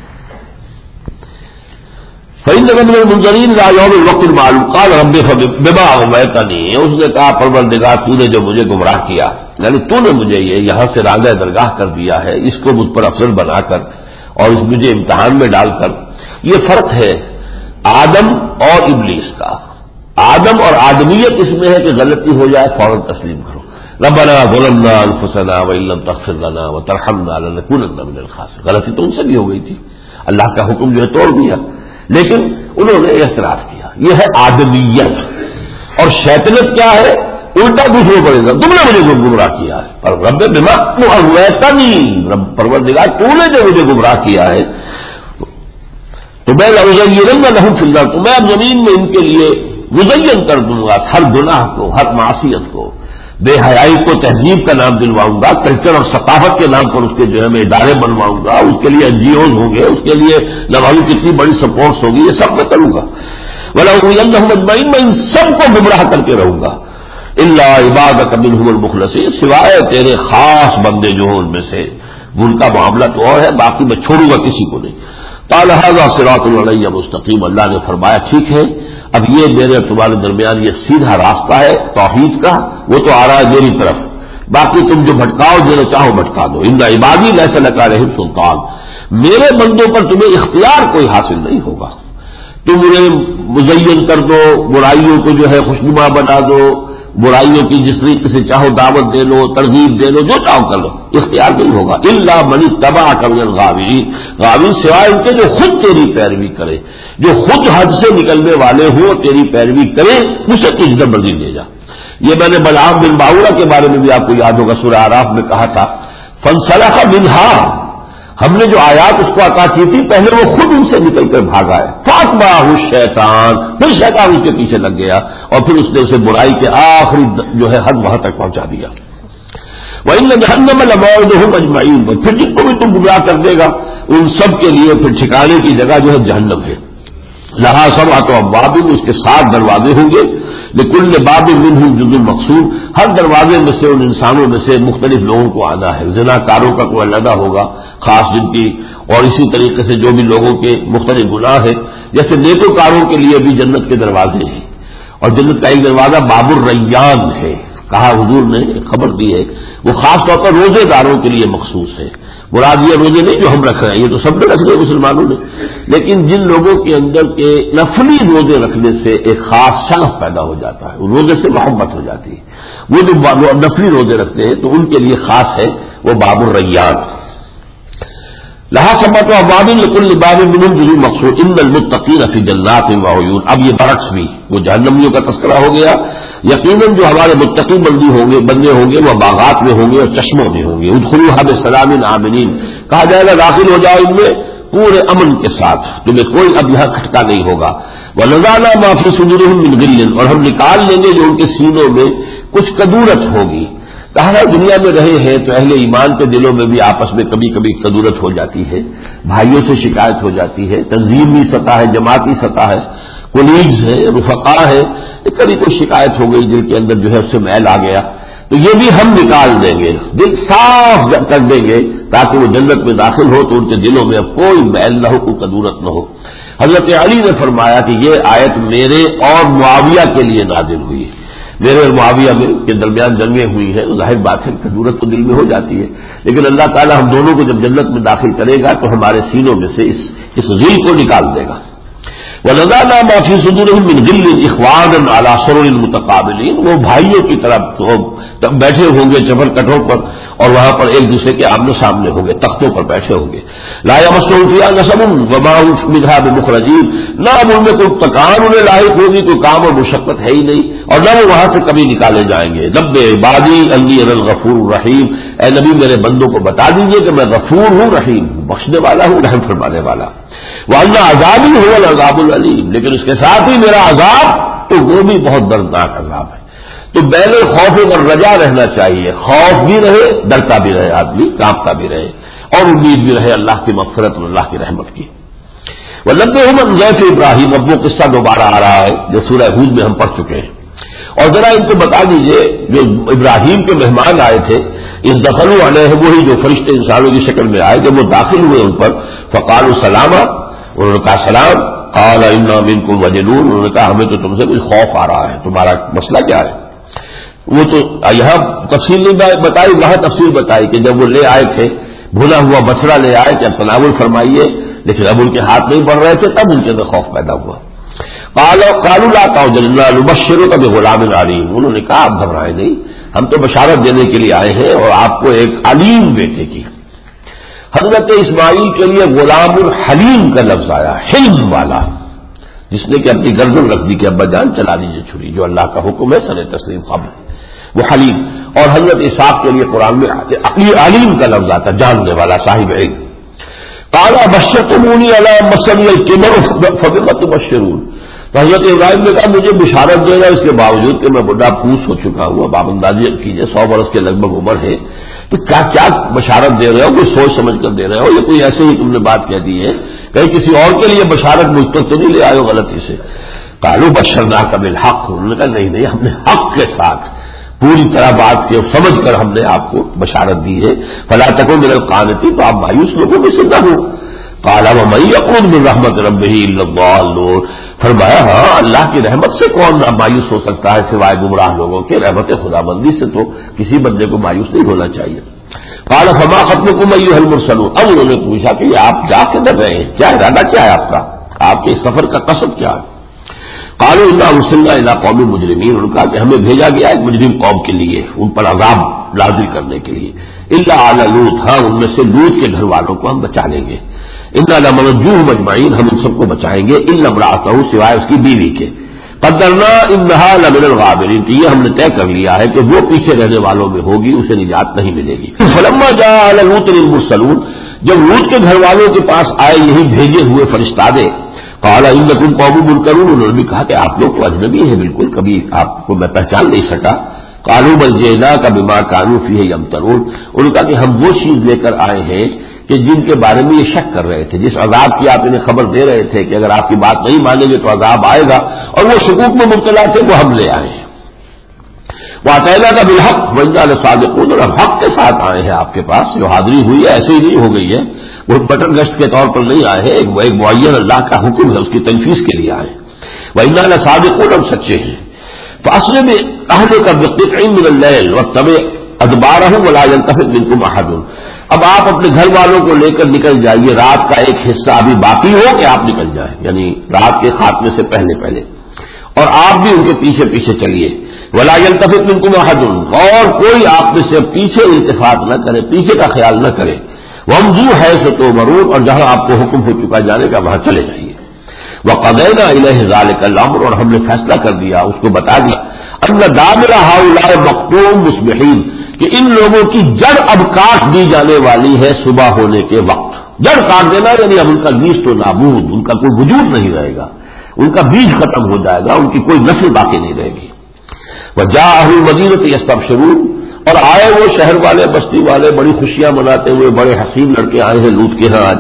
فإنک من المنظرین الی یوم الوقت المعلوم قال رب بما اغویتنی، اس نے کہا پروردگار تو نے جو مجھے گمراہ کیا، یعنی تو نے مجھے یہ یہاں سے راندہ درگاہ کر دیا ہے، اس کو مجھ پر افضل بنا کر اور اس مجھے امتحان میں ڈال کر، یہ فرق ہے آدم اور ابلیس کا۔ آدم اور آدمیت اس میں ہے کہ غلطی ہو جائے فوراً تسلیم کرو، ربنا ظلمنا انفسنا وان لم تغفر لنا وترحمنا لنكونن من الخاسرین، غلطی تو ان سے بھی ہو گئی تھی، اللہ کا حکم جو ہے توڑ دیا، لیکن انہوں نے اعتراف کیا، یہ ہے آدمیت۔ اور شیطنت کیا ہے؟ الٹا دوسروں پڑے گا، تم نے مجھے گمراہ کیا ہے، پر رب بما اغویتنی، رب پروردگار تو نے جو مجھے گمراہ کیا ہے تو میں لأزینن لہم فی الارض، تو میں اب زمین میں ان کے لیے مزین کر دوں گا ہر گناہ کو، ہر معصیت کو، بے حیائی کو تہذیب کا نام دلواؤں گا، کلچر اور ثقافت کے نام پر اس کے جو ہے میں ادارے بنواؤں گا، اس کے لیے این جی اوز ہوں گے، اس کے لیے نہ معلوم کتنی بڑی سپورٹس ہوگی، یہ سب میں کروں گا، وَلَأُغْوِيَنَّهُمْ أَجْمَعِينَ، میں ان سب کو گمراہ کر کے رہوں گا، الا عبادک منہم المخلصین، سوائے تیرے خاص بندے جو ہیں ان میں سے، ان کا معاملہ تو اور ہے، باقی میں چھوڑوں گا کسی کو نہیں۔ قال هذا صراط علی مستقیم، اللہ نے فرمایا ٹھیک ہے اب یہ میرے اور تمہارے درمیان یہ سیدھا راستہ ہے توحید کا، وہ تو آ رہا ہے میری طرف، باقی تم جو بھٹکاؤ جو چاہو بھٹکا دو، ان عبادی لیس لک علیہم سلطان، میرے بندوں پر تمہیں اختیار کوئی حاصل نہیں ہوگا، تم انہیں مزین کر دو، برائیوں کو جو ہے خوشنما بنا دو، برائیوں کی جس طریقے سے چاہو دعوت دے لو، ترغیب دے لو، جو چاہو کر لو، اختیار نہیں ہوگا، الا من اتبعک من الغاوین، غاوین سوائے ان کے جو خود تیری پیروی کرے، جو خود حد سے نکلنے والے ہوں اور تیری پیروی کرے، اسے تجھ سے مرضی لے جا۔ یہ میں نے بلعام بن باورہ کے بارے میں بھی آپ کو یاد ہوگا سورہ اعراف میں کہا تھا، فانسلخ منہا، ہم نے جو آیات اس کو عطا کی تھی پہلے وہ خود ان سے نکل کر بھاگا ہے، فاتبعہ الشیطان، پھر شیطان اس کے پیچھے لگ گیا اور پھر اس نے اسے برائی کے آخری جو ہے حد وہاں تک پہنچا دیا۔ وَإِنَّ جَهَنَّمَ لَمَوْعِدُهُمْ أَجْمَعِينَ، پھر جن کو بھی تم گمراہ کر دے گا ان سب کے لیے پھر ٹھکانے کی جگہ جو ہے جہنم ہے، لہا سبعۃ ابواب، اس کے سات دروازے ہوں گے، لکل باب منہم جزء مقسوم، ہر دروازے میں سے ان انسانوں میں سے مختلف لوگوں کو آنا ہے، زنا کاروں کا کوئی علیحدہ ہوگا خاص جن کی، اور اسی طریقے سے جو بھی لوگوں کے مختلف گناہ ہیں، جیسے نیکوکاروں کے لیے بھی جنت کے دروازے ہیں، اور جنت کا ایک دروازہ باب الریان ہے، کہا حضور نے خبر دی ہے وہ خاص طور پر روزے داروں کے لیے مخصوص ہے، مراد یہ روزے نہیں جو ہم رکھ رہے ہیں، یہ تو سب نے رکھ دیا مسلمانوں نے، لیکن جن لوگوں کے اندر کے نفلی روزے رکھنے سے ایک خاص شغف پیدا ہو جاتا ہے، روزے سے محبت ہو جاتی ہے، وہ جو نفلی روزے رکھتے ہیں تو ان کے لیے خاص ہے وہ باب الریان، لہا سبعۃ ابواب لکل باب منہم جزء مقسوم ان المتقین فی جنات وعیون۔ اب یہ برعکس بھی وہ جہنمیوں کا تذکرہ ہو گیا، یقیناً جو ہمارے متقی بندی ہوں گے بندے ہوں گے وہ باغات میں ہوں گے اور چشموں میں ہوں گے، ادخلوها بسلام آمنین، کہا جائے گا داخل ہو جاؤ ان میں پورے امن کے ساتھ، تمہیں کوئی اب یہاں کھٹکا نہیں ہوگا، وَنَزَعْنَا مَا فِي صُدُورِهِم مِّن غِلٍّ، اور ہم نکال لیں گے جو ان کے سینوں میں کچھ کدورت ہوگی، کہا دنیا میں رہے ہیں تو اہل ایمان کے دلوں میں بھی آپس میں کبھی کبھی کدورت ہو جاتی ہے، بھائیوں سے شکایت ہو جاتی ہے، تنظیمی سطح ہے، جماعتی سطح ہے، کولیگز ہے، رفقا ہے، کبھی کوئی شکایت ہو گئی دل کے اندر جو ہے اس سے میل آ گیا، تو یہ بھی ہم نکال دیں گے، دل صاف کر دیں گے تاکہ وہ جنت میں داخل ہو تو ان کے دلوں میں اب کوئی میل نہ ہو، کوئی کدورت نہ ہو۔ حضرت علی نے فرمایا کہ یہ آیت میرے اور معاویہ کے لیے نازل ہوئی ہے، میرے اور معاویہ میں کے درمیان جنگیں ہوئی ہیں، ظاہر بات ہے کدورت تو دل میں ہو جاتی ہے، لیکن اللہ تعالیٰ ہم دونوں کو جب جنت میں داخل کرے گا تو ہمارے سینوں میں سے اس اس غل کو نکال دے گا۔ وَنَزَعْنَا مَا فِي صُدُورِهِم مِّن غِلٍّ إِخْوَانًا عَلَىٰ سُرُرٍ مُتَقَابِلِينَ، وہ بھائیوں کی طرح تو بیٹھے ہوں گے چپر کٹوں پر، اور وہاں پر ایک دوسرے کے آمنے سامنے ہوں گے، تختوں پر بیٹھے ہوں گے. لَا يَمَسُّهُمْ فِيهَا نَصَبٌ وَمَا هُمْ مِنْهَا بِمُخْرَجِينَ، نہ اب ان میں کوئی تکان انہیں لاحق ہوگی، کوئی کام اور مشقت ہے ہی نہیں، اور نہ وہ وہاں سے کبھی نکالے جائیں گے. نَبِّئْ عِبَادِي أَنِّي أَنَا الْغَفُورُ الرَّحِيمُ، اے نبی میرے بندوں کو بتا دیجئے کہ میں غفور ہوں، رحیم ہوں، بخشنے والا ہوں، رحم فرمانے والا. وَأَنَّ عَذَابِي هُوَ الْعَذَابُ الْأَلِيمُ، لیکن اس کے ساتھ ہی میرا عذاب تو وہ بھی بہت دردناک عذاب ہے. تو بین الخوف اور رجا رہنا چاہیے، خوف بھی رہے، ڈرتا بھی رہے آدمی، کانپتا بھی رہے، اور امید بھی رہے اللہ کی مغفرت اور اللہ کی رحمت کی. وَنَبِّئْهُمْ عَنْ ضَيْفِ إِبْرَاهِيمَ، اب وہ قصہ دوبارہ آ رہا ہے جو سورہ ہود میں ہم پڑھ چکے ہیں. اور ذرا ان کو بتا دیجئے جو ابراہیم کے مہمان آئے تھے، اس دخلوا علیہ، وہی جو فرشتے انسانوں کی شکل میں آئے، جب وہ داخل ہوئے ان پر، فقالوا سلاما، انہوں نے کہا سلام. قال انا منکم وجلون، انہوں نے کہا ہمیں تو تم سے کچھ خوف آ رہا ہے، تمہارا مسئلہ کیا ہے؟ وہ تو یہاں تفصیل نہیں بتائی، وہاں تفصیل بتائی کہ جب وہ لے آئے تھے بھنا ہوا بچڑا لے آئے کہ اب تناول فرمائیے، لیکن اب ان کے ہاتھ نہیں بڑھ رہے تھے، تب ان کے اندر خوف پیدا ہوا. قالوا لا تعجل نبشرک بغلام علیم، انہوں نے کہا آپ گھبرائیں نہیں، ہم تو بشارت دینے کے لیے آئے ہیں اور آپ کو ایک علیم بیٹے کی. حضرت اسماعیل کے لیے غلام الحلیم کا لفظ آیا، حلم والا، جس نے کہ اپنی گردن رکھ دی کہ ابا جان چلا دیجیے چھری، جو اللہ کا حکم ہے سر تسلیم قبل، وہ حلیم. اور حضرت اسحاق کے لیے قرآن میں علیم کا لفظ آتا، جاننے والا، صاحب علم. قال بشرتمونی علی مسنی الکبر فبم تبشرون، تو حضرت ابراہیم نے کہا مجھے بشارت دے گا اس کے باوجود کہ میں بڑھا پھوس ہو چکا ہوں، اب آپ اندازہ کیجیے سو برس کے لگ بھگ عمر ہے، تو کیا کیا بشارت دے رہے ہو، کوئی سوچ سمجھ کر دے رہے ہو، یہ کوئی ایسے ہی تم نے بات کہہ دی ہے، کہیں کسی اور کے لیے بشارت مجھ تک تو نہیں لے آئے ہو غلطی سے. قالوا بشرناک بالحق، انہوں نے کہا نہیں نہیں، ہم نے حق کے ساتھ پوری طرح بات کی اور سمجھ کر ہم نے آپ کو بشارت دی ہے. فلا تکن من القانتین، تو آپ مایوس لوگوں میں سے نہ ہو. قال ومن يقنط من رحمت ربه الا الضالون، فرمایا ہاں اللہ کی رحمت سے کون مایوس ہو سکتا ہے سوائے گمراہ لوگوں کے، رحمت خداوندی سے تو کسی بندے کو مایوس نہیں ہونا چاہیے. قال فما خطبكم ايها المرسلون، اب انہوں نے پوچھا کہ آپ جا کے نہ رہے ہیں، کیا ارادہ کیا ہے آپ کا، آپ کے اس سفر کا قصد کیا ہے؟ قالوا انا ارسلنا الى قوم مجرمین، انہوں نے کہا کہ ہمیں بھیجا گیا ایک مجرم قوم کے لیے، ان پر عذاب نازل کرنے کے لیے. الا علی لوط، ہاں ان میں سے لوط کے گھر والوں کو ہم بچا لیں گے. انا لمنجوهم اجمعین، ہم ان سب کو بچائیں گے، الا امرأته، سوائے اس کی بیوی کے. قدرنا انها لمن الغابرین، تو یہ ہم نے طے کر لیا ہے کہ وہ پیچھے رہنے والوں میں ہوگی، اسے نجات نہیں ملے گی. فلما جاء علی لوط المرسلون، جب لوط کے گھر والوں کے پاس آئے یہی بھیجے ہوئے فرشتادے، قال انکم قوم منکرون، انہوں نے بھی کہا کہ آپ لوگ تو اجنبی ہیں بالکل، کبھی آپ کو میں پہچان نہیں سکا. قالوا بل جئناک بما كانوا فيه يمترون، انہوں نے کہا کہ ہم وہ چیز لے کر آئے ہیں کہ جن کے بارے میں یہ شک کر رہے تھے، جس عذاب کی آپ انہیں خبر دے رہے تھے کہ اگر آپ کی بات نہیں مانیں گے تو عذاب آئے گا، اور وہ شکوک میں مبتلا تھے، وہ ہم لے آئے ہیں. وَأَتَيْنَاكَ بِالْحَقِّ وَإِنَّا لَصَادِقُونَ، اور ہم حق کے ساتھ آئے ہیں آپ کے پاس، جو حاضری ہوئی ہے ایسے ہی نہیں ہو گئی ہے، وہ بٹن گشت کے طور پر نہیں آئے ہیں، ایک معین اللہ کا حکم ہے اس کی تنفیذ کے لیے آئے. وَإِنَّا لَصَادِقُونَ، ہم سچے ہیں. فَأَسْرِ بِأَهْلِكَ بِقِطْعٍ مِّنَ اللَّيْلِ وَاتَّبِعْ أَدْبَارَهُمْ وَلَا يَلْتَفِتْ مِنكُمْ أَحَدٌ، اب آپ اپنے گھر والوں کو لے کر نکل جائیے، رات کا ایک حصہ ابھی باقی ہو کہ آپ نکل جائیں، یعنی رات کے خاتمے سے پہلے پہلے، اور آپ بھی ان کے پیچھے پیچھے چلیے. وَلَا يَلْتَفِتْ مِنكُمْ أَحَدٌ، اور کوئی آپ میں سے پیچھے التفات نہ کرے، پیچھے کا خیال نہ کرے. وَامْضُوا حَيْثُ تُؤْمَرُونَ، اور جہاں آپ کو حکم ہو چکا جانے کا وہاں چلے جائیے. وَقَضَيْنَا إِلَيْهِ ذَلِكَ الْأَمْرَ، اور ہم نے فیصلہ کر دیا، اس کو بتا دیا، أَنَّ دَابِرَ هَؤُلَاءِ مَقْطُوعٌ مُصْبِحِينَ، کہ ان لوگوں کی جڑ اب کاٹ دی جانے والی ہے صبح ہونے کے وقت. جڑ کاٹ دینا یعنی اب ان کا بیج تو نابود، ان کا کوئی وجود نہیں رہے گا، ان کا بیج ختم ہو جائے گا، ان کی کوئی نسل باقی نہیں رہے گی. وَجَاءَ أَهْلُ الْمَدِينَةِ يَسْتَبْشِرُونَ، اور آئے وہ شہر والے بستی والے بڑی خوشیاں مناتے ہوئے، بڑے حسین لڑکے آئے ہیں لوط کے ہاں آج.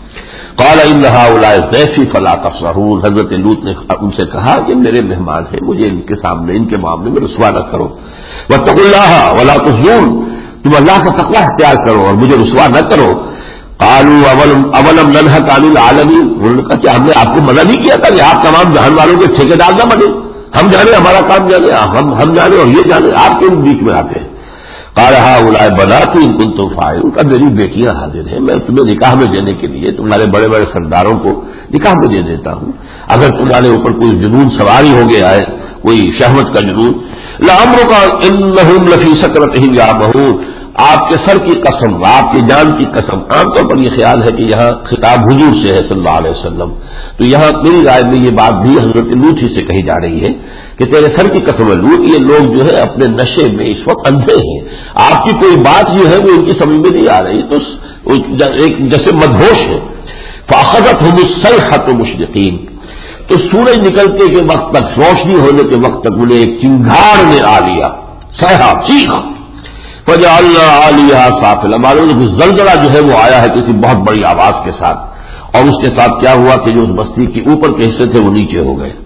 قال ان هؤلاء ضيفي فلا تفرحون، حضرت لوط نے ان سے کہا کہ میرے مہمان ہیں، مجھے ان کے سامنے ان کے معاملے میں رسوا نہ کرو. واتقوا الله ولا تخزون، تم اللہ کا تقوی اختیار کرو اور مجھے رسوا نہ کرو. قالوا اولم اولم ننهك عن العالمين، انہوں نے کہا کہ ہم نے آپ کو منع نہیں کیا تھا کہ آپ تمام جہان والوں کے ٹھیکیدار نہ بنے، ہم جانے ہمارا کام جانے، ہم ہم جانے اور یہ جانے، آپ کیوں بیچ میں آتے ہیں؟ قال هؤلاء بناتی ان کنتم فاعلین، کہ میری بیٹیاں حاضر ہیں، میں تمہیں نکاح میں دینے کے لیے تمہارے بڑے بڑے سرداروں کو نکاح میں دے دیتا ہوں، اگر تمہارے اوپر کوئی جنون سواری ہو گیا ہے، کوئی شہوت کا جنون۔ لعمرک انہم لفی سکرتہم یعمہون، آپ کے سر کی قسم، آپ کی جان کی قسم۔ عام طور پر یہ خیال ہے کہ یہاں خطاب حضور سے ہے صلی اللہ علیہ وسلم، تو یہاں میری رائے میں یہ بات بھی حضرت لوط ہی سے کہی جا رہی ہے کہ تیرے سر کی قسم ہے لوط، یہ لوگ جو ہے اپنے نشے میں اس وقت اندھے ہیں، آپ کی کوئی بات جو ہے وہ ان کی سمجھ میں نہیں آ رہی، تو ایک جیسے مدہوش ہے۔ فاخذتہم الصیحۃ مشرقین، تو سورج نکلتے کے وقت تک، روشنی ہونے کے وقت تک انہیں ایک چنگھاڑ نے آ لیا، صیحہ، چیخ۔ فجعلنا عالیہا سافلہ، معلوم ہے کہ زلزلہ جو ہے وہ آیا ہے کسی بہت بڑی آواز کے ساتھ، اور اس کے ساتھ کیا ہوا کہ جو اس بستی کے اوپر کے حصے تھے وہ نیچے ہو گئے۔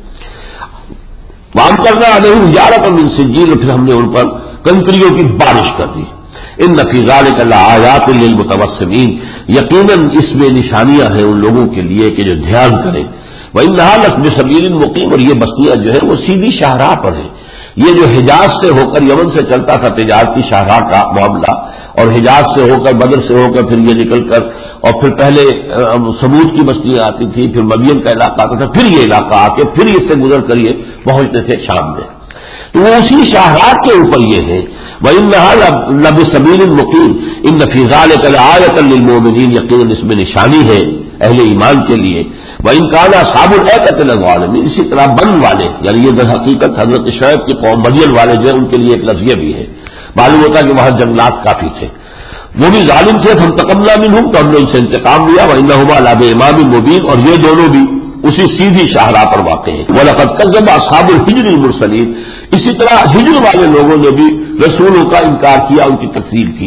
وامطرنا علیہم حجارۃ من سجیل، پھر ہم نے ان پر کنکریوں کی بارش کر دی۔ ان فی ذلک لآیات للمتوسمین، یقیناً اس میں نشانیاں ہیں ان لوگوں کے لیے کہ جو دھیان کریں۔ وانہا لبسبیل مقیم، اور یہ بستیاں جو ہے وہ سیدھی شاہراہ پر ہیں۔ یہ جو حجاز سے ہو کر یمن سے چلتا تھا تجارتی شاہراہ کا معاملہ، اور حجاز سے ہو کر بدر سے ہو کر پھر یہ نکل کر، اور پھر پہلے سمود کی بستیاں آتی تھی، پھر مدین کا علاقہ آتا تھا، پھر یہ علاقہ آ کے پھر اس سے گزر کر یہ پہنچتے تھے شام میں، تو وہ اسی شاہراہ کے اوپر یہ ہے۔ وَإِنَّهَا لَبِسَبِيلٍ مُقِيمٍ إِنَّ فِي ذَلِكَ لَآيَةً لِّلْمُؤْمِنِينَ، یقیناً اس میں نشانی ہے اہل ایمان کے لیے۔ وَإِن كَانَ أَصْحَابُ الْأَيْكَةِ لَظَالِمِينَ، اسی طرح بن والے، یعنی یہ در حقیقت حضرت شعیب کی قوم مدین والے جو ہے ان کے لیے ایک لفظیہ بھی ہے، معلوم ہوتا ہے کہ وہاں جنگلات کافی تھے، وہ بھی ظالم تھے، فانتقمنا منہم، تو ہم نے ان سے انتقام لیا۔ وَإِنَّهُمَا لَبِإِمَامٍ مُبِينٍ، اور یہ دونوں بھی اسی سیدھی شاہراہ پر واقع ہیں۔ وَلَقَدْ كَذَّبَ أَصْحَابُ الْحِجْرِ الْمُرْسَلِينَ، اسی طرح ہجر والے لوگوں نے بھی رسولوں کا انکار کیا، ان کی تکذیب کی۔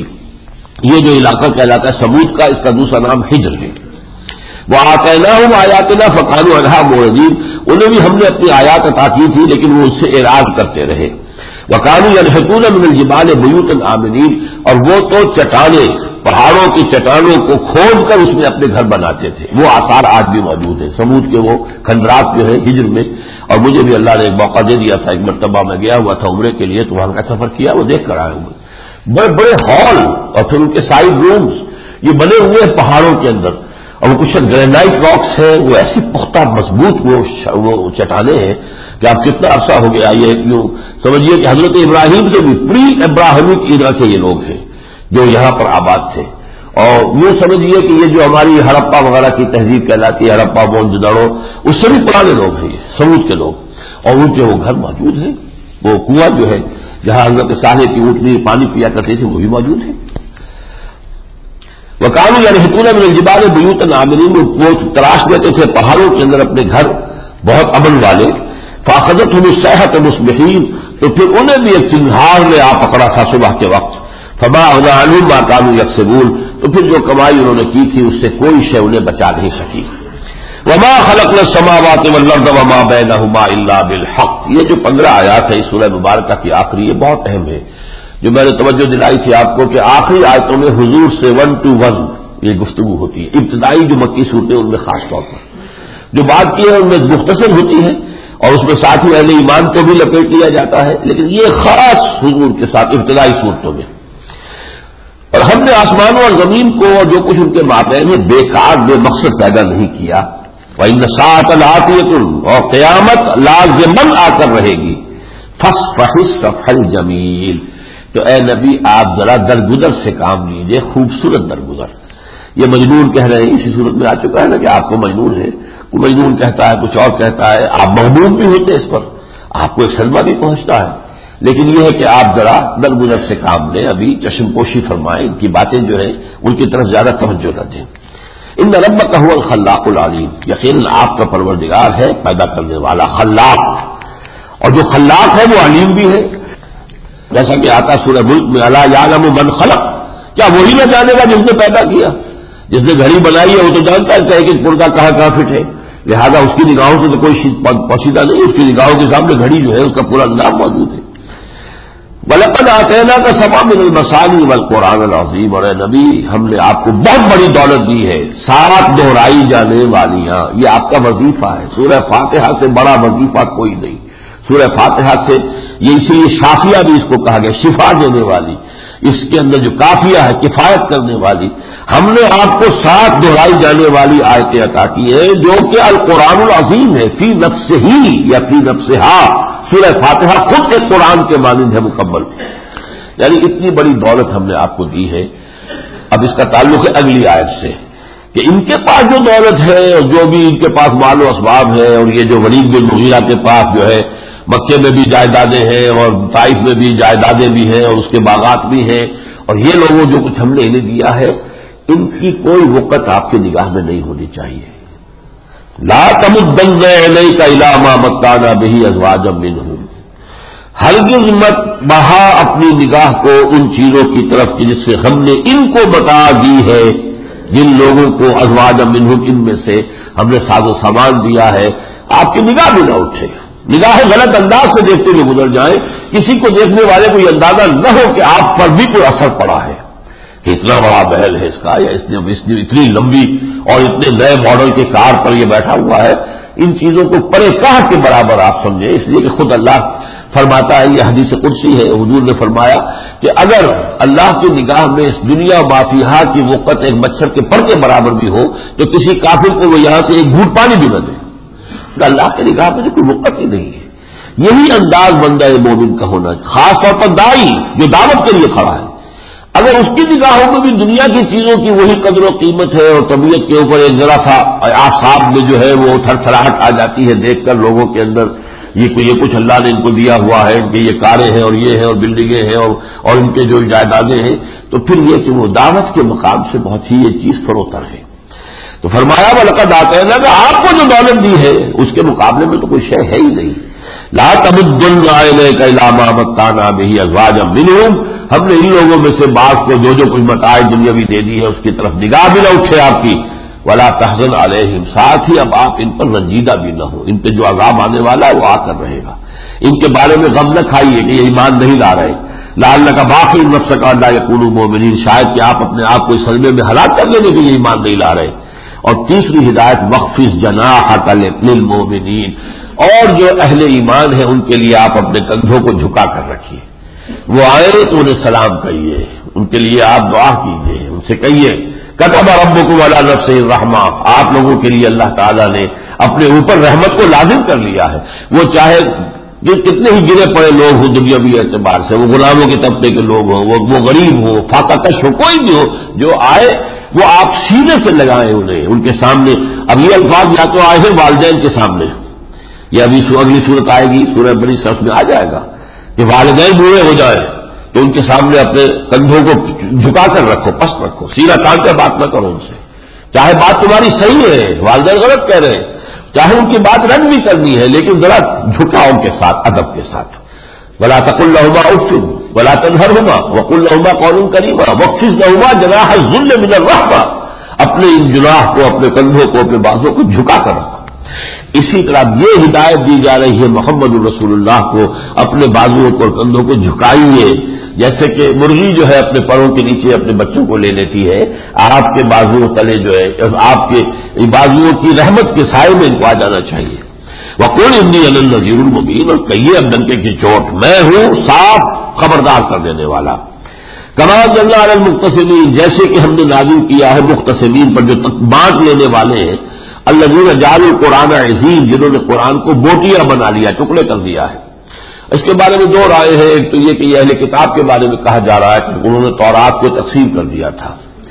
یہ جو علاقہ کہلاتا ہے سمود کا، اس کا دوسرا نام ہجر ہے۔ وَآتَيْنَاهُمْ آيَاتِنَا فَكَانُوا عَنْهَا مُعْرِضِينَ، انہیں بھی ہم نے اپنی آیات عطا کی تھی لیکن وہ اس سے اعراض کرتے رہے۔ وَكَانُوا يَنْحِتُونَ مِنَ الْجِبَالِ بُيُوتًا آمِنِينَ، اور وہ تو چٹانیں، پہاڑوں کی چٹانوں کو کھود کر اس میں اپنے گھر بناتے تھے، وہ آثار آج بھی موجود ہیں سمود کے، وہ کھنڈرات جو ہے ہجر میں۔ اور مجھے بھی اللہ نے ایک موقع دے دیا تھا، ایک مرتبہ میں گیا ہوا تھا عمرے کے لیے، تو وہاں کا سفر کیا، وہ دیکھ کر آئے ہوئے بڑے بڑے ہال، اور پھر ان کے سائڈ رومز یہ بنے ہوئے ہیں پہاڑوں کے اندر، اور وہ کچھ گرینائٹ راکس ہیں، وہ ایسی پختہ مضبوط وہ وہ چٹانیں ہیں کہ آپ کتنا عرصہ ہو گیا، یہ یوں سمجھیے کہ حضرت ابراہیم سے بھی پری ابراہیمک ایرا کے یہ لوگ ہیں جو یہاں پر آباد تھے۔ اور یوں سمجھیے کہ یہ جو ہماری ہڑپا وغیرہ کی تہذیب کہلاتی ہے، ہڑپا موہنجودڑو، اس سے بھی پرانے لوگ ہیں یہ سمود کے لوگ، اور ان کے وہ گھر موجود ہیں، وہ کنواں جو ہے جہاں حضرت صالح کی اونٹنی پانی پیا کرتی تھی وہ بھی موجود ہے۔ وَكَانُوا يَنْحِتُونَ مِنَ الْجِبَالِ بُيُوتًا آمِنِينَ، وہ تراش لیتے تھے پہاڑوں کے اندر اپنے گھر بہت امن والے۔ فَأَخَذَتْهُمُ الصَّيْحَةُ مُصْبِحِينَ، تو پھر انہیں بھی ایک چنگھاڑ نے آ پکڑا تھا صبح کے وقت۔ فَمَا أَغْنَىٰ عَنْهُم مَّا كَانُوا يَكْسِبُونَ، تو پھر جو کمائی انہوں نے کی تھی اس سے کوئی شے انہیں بچا نہیں سکی۔ وَمَا خَلَقْنَا السَّمَاوَاتِ وَالْأَرْضَ وَمَا بَيْنَهُمَا إِلَّا بِالْحَقِّ، یہ جو پندرہ آیات ہے اس سورہ مبارکہ کی آخری، یہ بہت اہم ہے، جو میں نے توجہ دلائی تھی آپ کو کہ آخری آیتوں میں حضور سے ون ٹو ون یہ گفتگو ہوتی ہے۔ ابتدائی جو مکی صورتیں ان میں خاص طور پر جو بات کی ہے ان میں مختصر ہوتی ہے، اور اس میں ساتھ ہی اہل ایمان کو بھی لپیٹ لیا جاتا ہے، لیکن یہ خاص حضور کے ساتھ ابتدائی صورتوں میں۔ اور ہم نے آسمانوں اور زمین کو اور جو کچھ ان کے مابین ہے بیکار بے مقصد پیدا نہیں کیا۔ وَإِنَّ السَّاعَةَ لَآتِيَةٌ، اور قیامت لازماً آ کر رہے گی۔ فَاصْفَحِ الصَّفْحَ الْجَمِيلَ، تو اے نبی آپ ذرا درگزر سے کام لیجئے، خوبصورت درگزر۔ یہ مجنون کہہ رہے ہیں، اسی صورت میں آ چکا ہے نا کہ آپ کو مجنون ہے، کوئی مجنون کہتا ہے، کچھ اور کہتا ہے، آپ مغموم بھی ہوتے ہیں اس پر، آپ کو ایک صدمہ بھی پہنچتا ہے، لیکن یہ ہے کہ آپ ذرا درگزر سے کام لیں، ابھی چشم پوشی فرمائیں، ان کی باتیں جو ہے ان کی طرف زیادہ توجہ نہ دیں۔ ان ربک هو الخلاق العلیم، یقیناً آپ کا پروردگار ہے پیدا کرنے والا خلاق، اور جو خلاق ہے وہ علیم بھی ہے، جیسا کہ آتا سورہ ملک میں الا یعلم من خلق، کیا وہی نہ جانے گا جس نے پیدا کیا؟ جس نے گھڑی بنائی ہے وہ تو جانتا ہے کہ ایک پردہ کہاں کہاں فٹ ہے، لہذا اس کی نگاہوں سے تو کوئی پوشیدہ نہیں، اس کی نگاہوں کے سامنے گھڑی جو ہے اس کا پورا نظام موجود ہے۔ وَلَقَدْ آتَيْنَاكَ سَبْعًا مِنَ الْمَثَانِي وَالْقُرْآنِ الْعَظِيمِ، اور اے نبی ہم نے آپ کو بہت بڑی دولت دی ہے، سات دہرائی جانے والیاں، یہ آپ کا وظیفہ ہے، سورہ فاتحہ سے بڑا وظیفہ کوئی نہیں۔ سورہ فاتحہ سے یہ اسی لیے شافیہ بھی اس کو کہا گیا، شفا دینے والی، اس کے اندر جو کافیہ ہے کفایت کرنے والی، ہم نے آپ کو ساتھ دہرائی جانے والی آیتیں عطا کی ہیں جو کہ القرآن العظیم ہے، فی نفس ہی یا فی نفسہا، سورہ فاتحہ خود ایک قرآن کے مانند ہے مکمل، یعنی اتنی بڑی دولت ہم نے آپ کو دی ہے۔ اب اس کا تعلق ہے اگلی آیت سے کہ ان کے پاس جو دولت ہے اور جو بھی ان کے پاس مال و اسباب ہے، اور یہ جو ولید بن مغیرہ کے پاس جو ہے مکے میں بھی جائیدادیں ہیں اور طائف میں بھی جائیدادیں بھی ہیں اور اس کے باغات بھی ہیں، اور یہ لوگوں جو کچھ ہم نے انہیں دیا ہے، ان کی کوئی وقت آپ کی نگاہ میں نہیں ہونی چاہیے۔ لا تمدن عینیک الی ما متعنا بہ ازواجا منہم، ہرگز مت بہا اپنی نگاہ کو ان چیزوں کی طرف کہ جس سے ہم نے ان کو بتا دی ہے، جن لوگوں کو ازواجا منہم ان میں سے ہم نے ساز و سامان دیا ہے، آپ کی نگاہ بھی نہ اٹھے، نگاہ غلط انداز سے دیکھتے ہوئے گزر جائیں، کسی کو دیکھنے والے کو یہ اندازہ نہ ہو کہ آپ پر بھی کوئی اثر پڑا ہے کہ اتنا بڑا محل ہے اس کا، یا اس نے اتنی لمبی اور اتنے نئے ماڈل کے کار پر یہ بیٹھا ہوا ہے۔ ان چیزوں کو پرے کاہ کے برابر آپ سمجھیں، اس لیے کہ خود اللہ فرماتا ہے، یہ حدیث قدسی ہے، حضور نے فرمایا کہ اگر اللہ کی نگاہ میں اس دنیا مافیہا کی وقت ایک مچھر کے پر کے برابر بھی ہو تو کسی کافر کو وہ یہاں سے ایک گھونٹ پانی بھی نہ دے، تو اللہ کی نگاہ میں کوئی وقت ہی نہیں ہے۔ یہی انداز بندہ مومن کا ہونا، خاص طور پر داعی جو دعوت کے لیے کھڑا ہے، اگر اس کی نگاہوں میں بھی دنیا کی چیزوں کی وہی قدر و قیمت ہے اور طبیعت کے اوپر ایک ذرا سا اعصاب میں جو ہے وہ تھر تھراہٹ آ جاتی ہے دیکھ کر لوگوں کے اندر، یہ یہ کچھ اللہ نے ان کو دیا ہوا ہے کہ یہ کاریں ہیں اور یہ ہیں اور بلڈنگیں ہیں اور اور ان کے جو جائیدادیں ہیں، تو پھر یہ کہ وہ دعوت کے مقام سے بہت ہی یہ چیز فروتر ہے۔ تو فرمایا وَلَقَدْ آتَيْنَاكَ کہ آپ کو جو دولت دی ہے اس کے مقابلے میں تو کوئی شے ہے ہی نہیں۔ لا تمدن عینیک الی ما متعنا بہ ازواجا منہم، ہم نے ان لوگوں میں سے بعض کو جو جو کچھ متاع دنیاوی دے دی ہے اس کی طرف نگاہ بھی نہ اٹھے آپ کی، ولا تحزن علیہم، ساتھ ہی اب آپ ان پر رنجیدہ بھی نہ ہو، ان پہ جو عذاب آنے والا ہے وہ آ کر رہے گا، ان کے بارے میں غم نہ کھائیے کہ یہ ایمان نہیں لا رہے، لعلک باخع نفسک الا یکونوا مؤمنین، شاید کہ آپ اپنے آپ کو اس صدمے میں ہلاک کر لیں گے کہ یہ ایمان نہیں لا رہے۔ اور تیسری ہدایت وخفض جناحک للمؤمنین، اور جو اہل ایمان ہیں ان کے لیے آپ اپنے کندھوں کو جھکا کر رکھیے، وہ آئے تو انہیں سلام کہیے، ان کے لیے آپ دعا کیجیے، ان سے کہیے کتب ربکم علی نفسہ الرحمہ، آپ لوگوں کے لیے اللہ تعالیٰ نے اپنے اوپر رحمت کو لازم کر لیا ہے، وہ چاہے جو کتنے ہی گرے پڑے لوگ ہوں دنیاوی اعتبار سے، وہ غلاموں کے طبقے کے لوگ ہوں، وہ وہ غریب ہوں، فاقہ کش ہو، کوئی بھی ہو، جو آئے وہ آپ سینے سے لگائیں انہیں، ان کے سامنے۔ اب یہ الفاظ یا تو آئے ہیں والدین کے سامنے، یا ابھی اگلی صورت آئے گی سورہ بنی اسرائیل میں آ جائے گا کہ والدین بوڑھے ہو جائیں تو ان کے سامنے اپنے کندھوں کو جھکا کر رکھو، پست رکھو، سینہ تان کر بات نہ کرو ان سے، چاہے بات تمہاری صحیح ہے، والدین غلط کہہ رہے ہیں، چاہے ان کی بات رد بھی کرنی ہے لیکن ذرا جھکاؤ ان کے ساتھ، ادب کے ساتھ۔ ولا تقل لهما اف ولا تنهرهما وقل لهما قولا كريما واخفض لهما جناح الذل من الرحمة، اپنے ان جناح کو، اپنے کندھوں کو، اپنے بازوں کو جھکا کر رکھو۔ اسی طرح یہ ہدایت دی جا رہی ہے محمد الرسول اللہ کو، اپنے بازوؤں کو اور کندھوں کو جھکائیے، جیسے کہ مرغی جو ہے اپنے پروں کے نیچے اپنے بچوں کو لے لیتی ہے، آپ کے بازوؤں تلے جو ہے آپ کے بازوؤں کی رحمت کے سائے میں ان کو آ جانا چاہیے۔ وَقُلْ إِنِّي أَنَا النَّذِيرُ الْمُبِينُ، اور کہیے اب ڈنکے کی چوٹ، میں ہوں صاف خبردار کر دینے والا۔ کما انزلنا علی المقتسمین، جیسے کہ ہم نے نازل کیا ہے مقتسمین پر جو بانٹ لینے والے ہیں، الذین جعلوا القرآن عضین، جنہوں نے قرآن کو بوٹیاں بنا لیا، ٹکڑے کر دیا ہے۔ اس کے بارے میں دو رائے ہیں، ایک تو یہ کہ یہ اہل کتاب کے بارے میں کہا جا رہا ہے کہ انہوں نے تورات کو تقسیم کر دیا تھا،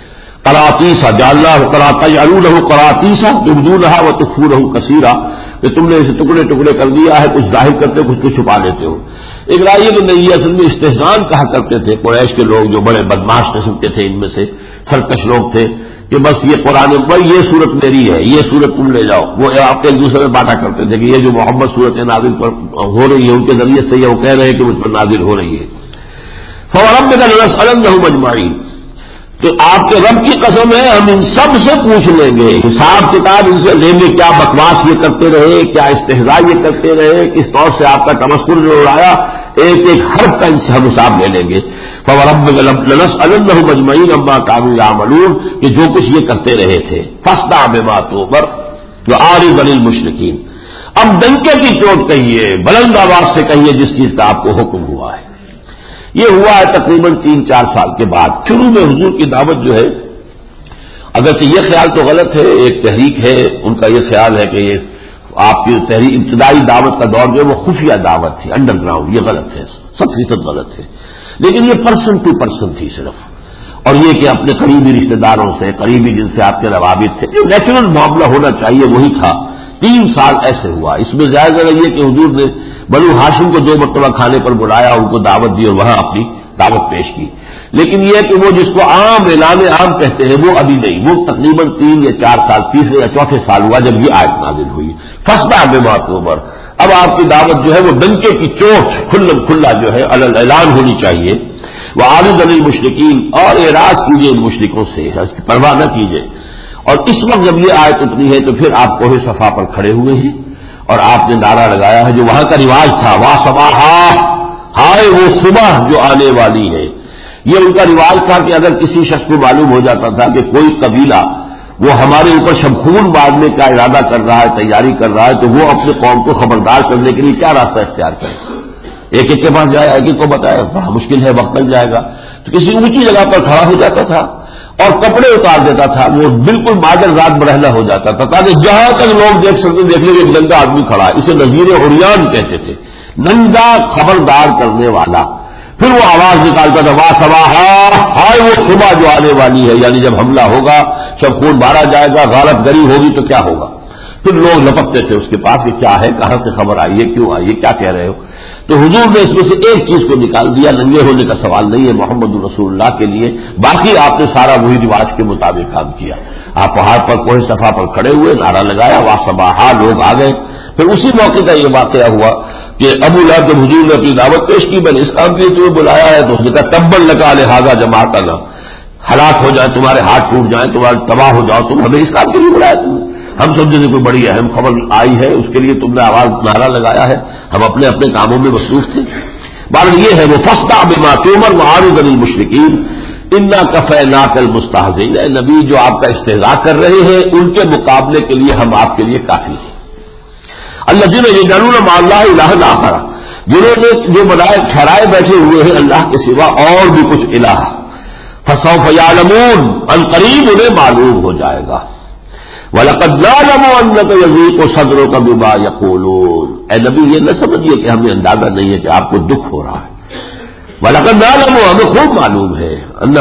قراطیسا جعلناہ قراطیسا یجعلونہ قراطیسا تبدونہا وتخفونہ کثیرا، کہ تم نے اسے ٹکڑے ٹکڑے کر دیا ہے، کچھ ظاہر کرتے ہو، کچھ کو چھپا لیتے ہو۔ ایک رائے کہ نہیں، یہ اصل میں استحسان کہا کرتے تھے قریش کے لوگ، جو بڑے بدماش قسم کے تھے، ان میں سے سرکش لوگ تھے، کہ بس یہ قرآن پر یہ صورت میری ہے، یہ صورت تم لے جاؤ، وہ آپ ایک دوسرے میں بانٹا کرتے تھے کہ یہ جو محمد صورت نازل پر ہو رہی ہے ان کے ذریعے سے یہ وہ کہہ رہے ہیں کہ مجھ پر نازل ہو رہی ہے۔ فَوَرَبِّكَ لَنَسْأَلَنَّهُمْ أَجْمَعِينَ، تو آپ کے رب کی قسم ہے ہم ان سب سے پوچھ لیں گے، حساب کتاب ان سے لیں گے، کیا بکواس یہ کرتے رہے، کیا استہزاء یہ کرتے رہے، کس طور سے آپ کا تمسخر جو اڑایا، ایک ایک حرف کا ان سے ہم حساب لے لیں گے۔ فَوَرَبِّكَ لَنَسْأَلَنَّهُمْ أَجْمَعِينَ عَمَّا كَانُوا يَعْمَلُونَ، کہ جو کچھ یہ کرتے رہے تھے، فَاصْدَعْ بِمَا تُؤْمَرُ وَأَعْرِضْ عَنِ الْمُشْرِكِينَ، اب ڈنکے کی چوٹ کہیے، بلند آواز سے کہیے جس چیز کا آپ کو حکم ہوا ہے۔ یہ ہوا ہے تقریباً تین چار سال کے بعد. شروع میں حضور کی دعوت جو ہے، اگرچہ یہ خیال تو غلط ہے، ایک تحریک ہے ان کا یہ خیال ہے کہ یہ آپ کی تحریک ابتدائی دعوت کا دور جو ہے وہ خفیہ دعوت تھی، انڈر گراؤنڈ. یہ غلط ہے، سب فیصد غلط ہے. لیکن یہ پرسن ٹو پرسن تھی صرف، اور یہ کہ اپنے قریبی رشتہ داروں سے، قریبی جن سے آپ کے روابط تھے، جو نیچرل معاملہ ہونا چاہیے وہی تھا. تین سال ایسے ہوا. اس میں زیادہ یہ کہ حضور نے بنو ہاشم کو دو مرتبہ کھانے پر بلایا، ان کو دعوت دی اور وہاں اپنی دعوت پیش کی. لیکن یہ کہ وہ جس کو عام اعلان عام کہتے ہیں وہ ابھی نہیں، وہ تقریباً تین یا چار سال تیسرے یا چوتھے سال ہوا جب یہ آیت نازل ہوئی. فصدع بما تؤمر، اب آپ کی دعوت جو ہے وہ ڈنکے کی چوٹ کھلم کھلا جو ہے اعلان ہونی چاہیے. وعارض عن المشرکین، اور اعراض کیجیے ان مشرکوں سے، اس کی پرواہ نہ کیجیے. اور اس وقت جب یہ آیت اتنی ہے تو پھر آپ کوہ صفا پر کھڑے ہوئے ہیں اور آپ نے نعرہ لگایا ہے جو وہاں کا رواج تھا، وا صباحا، ہائے وہ صبح جو آنے والی ہے. یہ ان کا رواج تھا کہ اگر کسی شخص کو معلوم ہو جاتا تھا کہ کوئی قبیلہ وہ ہمارے اوپر شمخون باندھنے کا ارادہ کر رہا ہے، تیاری کر رہا ہے، تو وہ اپنے قوم کو خبردار کرنے کے لیے کیا راستہ اختیار کرے. ایک ایک کے پاس جائے، ایک ایک کو بتائے، بڑا مشکل ہے، وقت لگ جائے گا. تو کسی اونچی جگہ پر کھڑا ہو جاتا تھا اور کپڑے اتار دیتا تھا، وہ بالکل مادر ذات برہنہ ہو جاتا تھا تاکہ جہاں تک لوگ دیکھ سکتے دیکھ لیں کہ ایک ننگا آدمی کھڑا ہے. اسے نذیر عریان کہتے تھے، ننگا خبردار کرنے والا. پھر وہ آواز نکالتا تھا، وا صباحا، ہائے وہ صبح جو آنے والی ہے. یعنی جب حملہ ہوگا، جب خون مارا جائے گا، غارت گری ہوگی تو کیا ہوگا. پھر لوگ لپکتے تھے اس کے پاس کہ کیا ہے، کہاں سے خبر آئی ہے، کیوں آئی ہے، کیا کہہ رہے ہو. تو حضور نے اس میں سے ایک چیز کو نکال دیا. ننگے ہونے کا سوال نہیں ہے محمد رسول اللہ کے لیے، باقی آپ نے سارا وہی رواج کے مطابق کام کیا. آپ پہاڑ پر کوہ صفا پر کھڑے ہوئے، نعرہ لگایا، وا صباحا، لوگ آ گئے. پھر اسی موقع کا یہ واقعہ ہوا کہ ابو لہب جب حضور نے اپنی دعوت پیش کی، میں نے اس کام کے لیے تمہیں بلایا ہے، تو اس نے کہا تبا لکا لہذا جماعتنا، ہلاک ہو جائیں، تمہارے ہاتھ ٹوٹ جائیں، تمہارے تباہ ہو جاؤ، تم ہمیں اس کام کے لیے بلایا. تم ہم سمجھے سے کوئی بڑی اہم خبر آئی ہے، اس کے لیے تم نے آواز نعرہ لگایا ہے، ہم اپنے اپنے کاموں میں مصروف تھے. بات یہ ہے وہ فصدع بما تؤمر وعارض عن المشرکین انا کفیناک المستہزئین. اے نبی، جو آپ کا استہزاء کر رہے ہیں ان کے مقابلے کے لیے ہم آپ کے لیے کافی ہیں. الذین یجعلون مع اللہ الہا آخر، جنہوں نے جو بنائے ٹھہرائے بیٹھے ہوئے ہیں اللہ کے سوا اور بھی کچھ الہ. فسوف یعلمون، ان قریب انہیں معلوم ہو جائے گا. وَلَقَدْ نَعْلَمُ أَنَّكَ يَضِيقُ صَدْرُكَ بِمَا يَقُولُونَ. اے نبی یہ نہ سمجھیے کہ ہمیں اندازہ نہیں ہے کہ آپ کو دکھ ہو رہا ہے. وَلَقَدْ نَعْلَمُ، ہمیں خوب معلوم ہے،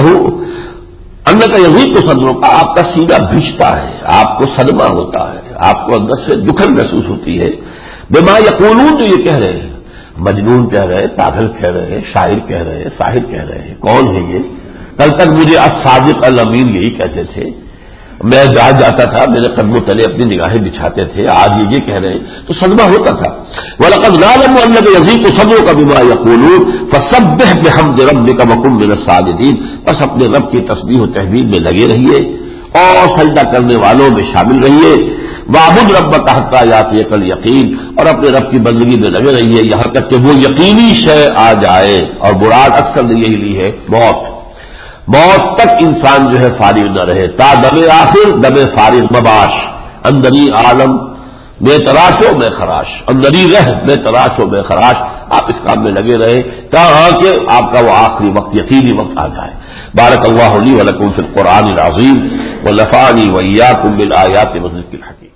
أَنَّهُ أَنَّكَ يَضِيقُ صَدْرُكَ، آپ کا سینہ بھیجتا ہے، آپ کو صدمہ ہوتا ہے، آپ کو اندر سے دکھن محسوس ہوتی ہے. بِمَا يَقُولُونَ، جو یہ کہہ رہے ہیں، مجنون کہہ رہے ہیں، پاگل کہہ رہے ہیں، شاعر کہہ رہے ہیں، ساحر کہہ رہے ہیں. کون ہے یہ؟ کل تک مجھے الصادق الامین یہی کہتے تھے، میں جہاں جاتا تھا میرے قدموں تلے اپنی نگاہیں بچھاتے تھے، آج یہ کہہ رہے ہیں تو صدمہ ہوتا تھا. وَلَقَدْ نَعْلَمُ أَنَّكَ يَضِيقُ صَدْرُكَ بِمَا يَقُولُونَ فَسَبِّحْ بِحَمْدِ رَبِّكَ وَكُن مِّنَ السَّاجِدِينَ. بس اپنے رب کی تسبیح و تحمید میں لگے رہیے اور سجدہ کرنے والوں میں شامل رہیے. وَاعْبُدْ رَبَّكَ حَتَّىٰ يَأْتِيَكَ الْيَقِينُ، اور اپنے رب کی بندگی میں لگے رہیے یہاں تک کہ وہ یقینی شے آ جائے. اور مراد اکثر نے یہی لی ہے، موت. موت تک انسان جو ہے فارغ نہ رہے، تا دم آخر دم فارغ مباش. اندری عالم بے تراش و بے خراش، اندری رہ بے تراش و بے خراش. آپ اس کام میں لگے رہے کہاں کہ آپ کا وہ آخری وقت یقینی وقت آ جائے. بارک اللہ لی و لکم فی القرآن العظیم ونفعنی وإیاکم بالآیات والذکر الحکیم.